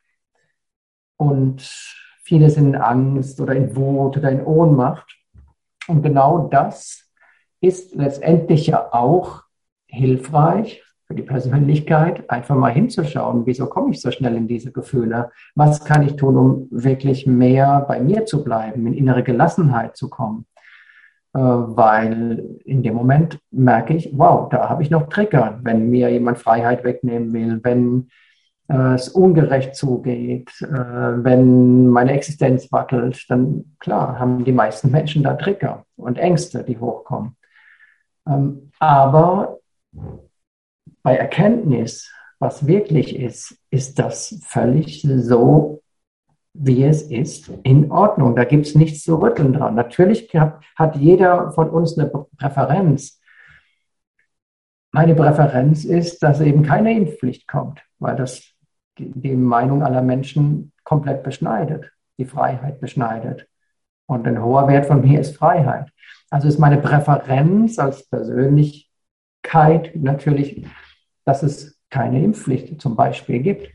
Und viele sind in Angst oder in Wut oder in Ohnmacht. Und genau das ist letztendlich ja auch hilfreich für die Persönlichkeit, einfach mal hinzuschauen, wieso komme ich so schnell in diese Gefühle? Was kann ich tun, um wirklich mehr bei mir zu bleiben, in innere Gelassenheit zu kommen? Äh, weil in dem Moment merke ich, wow, da habe ich noch Trigger, wenn mir jemand Freiheit wegnehmen will, wenn äh, es ungerecht zugeht, äh, wenn meine Existenz wackelt, dann klar, haben die meisten Menschen da Trigger und Ängste, die hochkommen. Ähm, aber bei Erkenntnis, was wirklich ist, ist das völlig so, wie es ist, in Ordnung. Da gibt es nichts zu rütteln dran. Natürlich hat, hat jeder von uns eine Präferenz. Meine Präferenz ist, dass eben keine Impfpflicht kommt, weil das die, die Meinung aller Menschen komplett beschneidet, die Freiheit beschneidet. Und ein hoher Wert von mir ist Freiheit. Also ist meine Präferenz als Persönlichkeit natürlich, dass es keine Impfpflicht zum Beispiel gibt.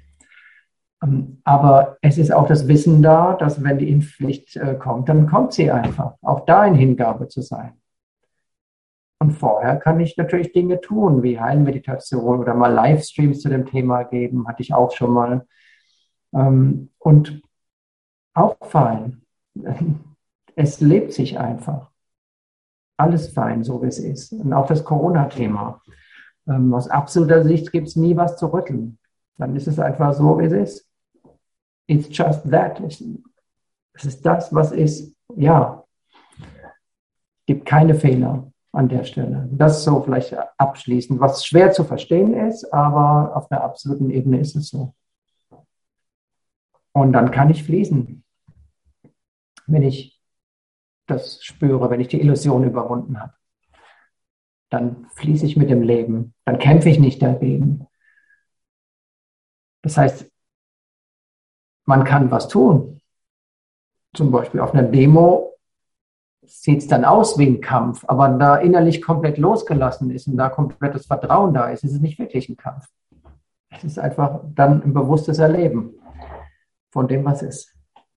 Aber es ist auch das Wissen da, dass wenn die Impfpflicht kommt, dann kommt sie einfach. Auch da in Hingabe zu sein. Und vorher kann ich natürlich Dinge tun, wie Heilmeditation oder mal Livestreams zu dem Thema geben, hatte ich auch schon mal. Und auch fein. Es lebt sich einfach. Alles fein, so wie es ist. Und auch das Corona-Thema. Aus absoluter Sicht gibt es nie was zu rütteln. Dann ist es einfach so, wie es ist. It's just that. Es ist das, was ist. Ja. Es gibt keine Fehler an der Stelle. Das so vielleicht abschließend, was schwer zu verstehen ist, aber auf einer absoluten Ebene ist es so. Und dann kann ich fließen, wenn ich das spüre, wenn ich die Illusion überwunden habe. Dann fließe ich mit dem Leben. Dann kämpfe ich nicht dagegen. Das heißt, man kann was tun. Zum Beispiel auf einer Demo sieht es dann aus wie ein Kampf, aber da innerlich komplett losgelassen ist und da komplettes Vertrauen da ist, ist es nicht wirklich ein Kampf. Es ist einfach dann ein bewusstes Erleben von dem, was ist.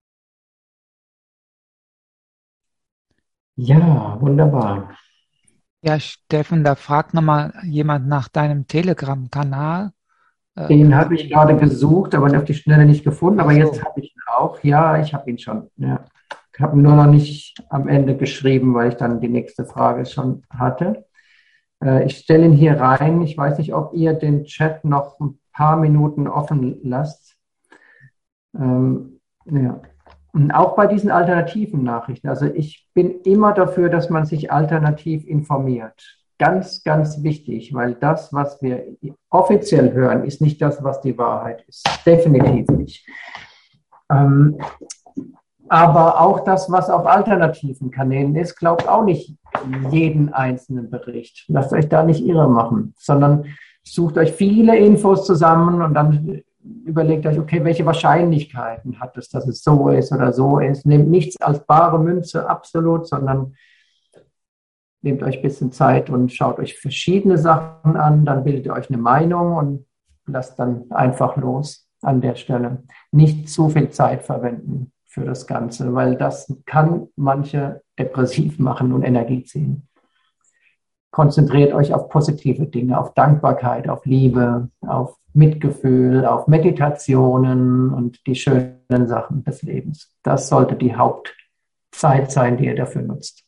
Ja, wunderbar. Ja, Steffen, da fragt nochmal jemand nach deinem Telegram-Kanal. Den habe ich gerade gesucht, aber auf die Schnelle nicht gefunden. Aber so. Jetzt habe ich ihn auch. Ja, ich habe ihn schon. Ja. Ich habe ihn nur noch nicht am Ende geschrieben, weil ich dann die nächste Frage schon hatte. Äh, ich stelle ihn hier rein. Ich weiß nicht, ob ihr den Chat noch ein paar Minuten offen lasst. Ähm, ja. Und auch bei diesen alternativen Nachrichten. Also ich bin immer dafür, dass man sich alternativ informiert. Ganz, ganz wichtig, weil das, was wir offiziell hören, ist nicht das, was die Wahrheit ist. Definitiv nicht. Ähm, aber auch das, was auf alternativen Kanälen ist, glaubt auch nicht jeden einzelnen Bericht. Lasst euch da nicht irre machen, sondern sucht euch viele Infos zusammen und dann überlegt euch, okay, welche Wahrscheinlichkeiten hat es, dass es so ist oder so ist. Nehmt nichts als bare Münze, absolut, sondern nehmt euch ein bisschen Zeit und schaut euch verschiedene Sachen an, dann bildet ihr euch eine Meinung und lasst dann einfach los an der Stelle. Nicht zu viel Zeit verwenden für das Ganze, weil das kann manche depressiv machen und Energie ziehen. Konzentriert euch auf positive Dinge, auf Dankbarkeit, auf Liebe, auf Mitgefühl, auf Meditationen und die schönen Sachen des Lebens. Das sollte die Hauptzeit sein, die ihr dafür nutzt.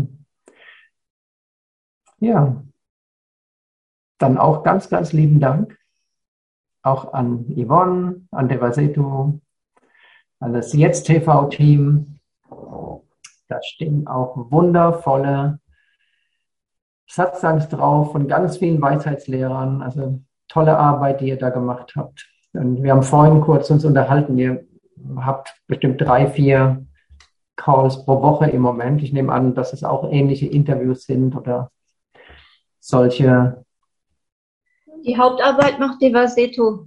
Ja, dann auch ganz, ganz lieben Dank auch an Yvonne, an Devasetu, an das Jetzt-T V-Team. Da stehen auch wundervolle Satsangs drauf von ganz vielen Weisheitslehrern. Also tolle Arbeit, die ihr da gemacht habt. Und wir haben vorhin kurz uns unterhalten. Ihr habt bestimmt drei, vier Calls pro Woche im Moment. Ich nehme an, dass es auch ähnliche Interviews sind oder solche. Die Hauptarbeit macht Devasetu.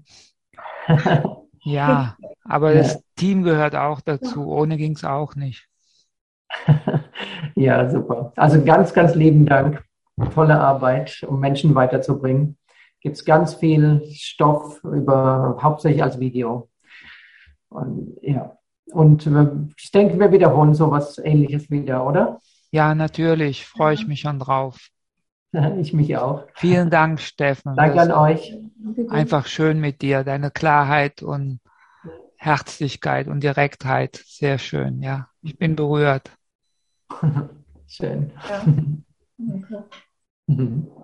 Ja, aber Ja. das Team gehört auch dazu. Ohne ging es auch nicht. Ja, super. Also ganz, ganz lieben Dank tolle Arbeit, um Menschen weiterzubringen. Gibt es ganz viel Stoff über, hauptsächlich als Video. Und, ja. Und äh, ich denke, wir wiederholen sowas Ähnliches wieder, oder? Ja, natürlich, freue ich mich schon drauf. Ich mich auch. Vielen Dank, Steffen. Danke Das an euch. einfach schön mit dir, deine Klarheit und Herzlichkeit und Direktheit, sehr schön, ja. Ich bin berührt. Schön. Ja. Okay.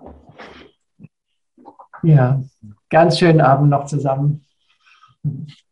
Ja, ganz schönen Abend noch zusammen.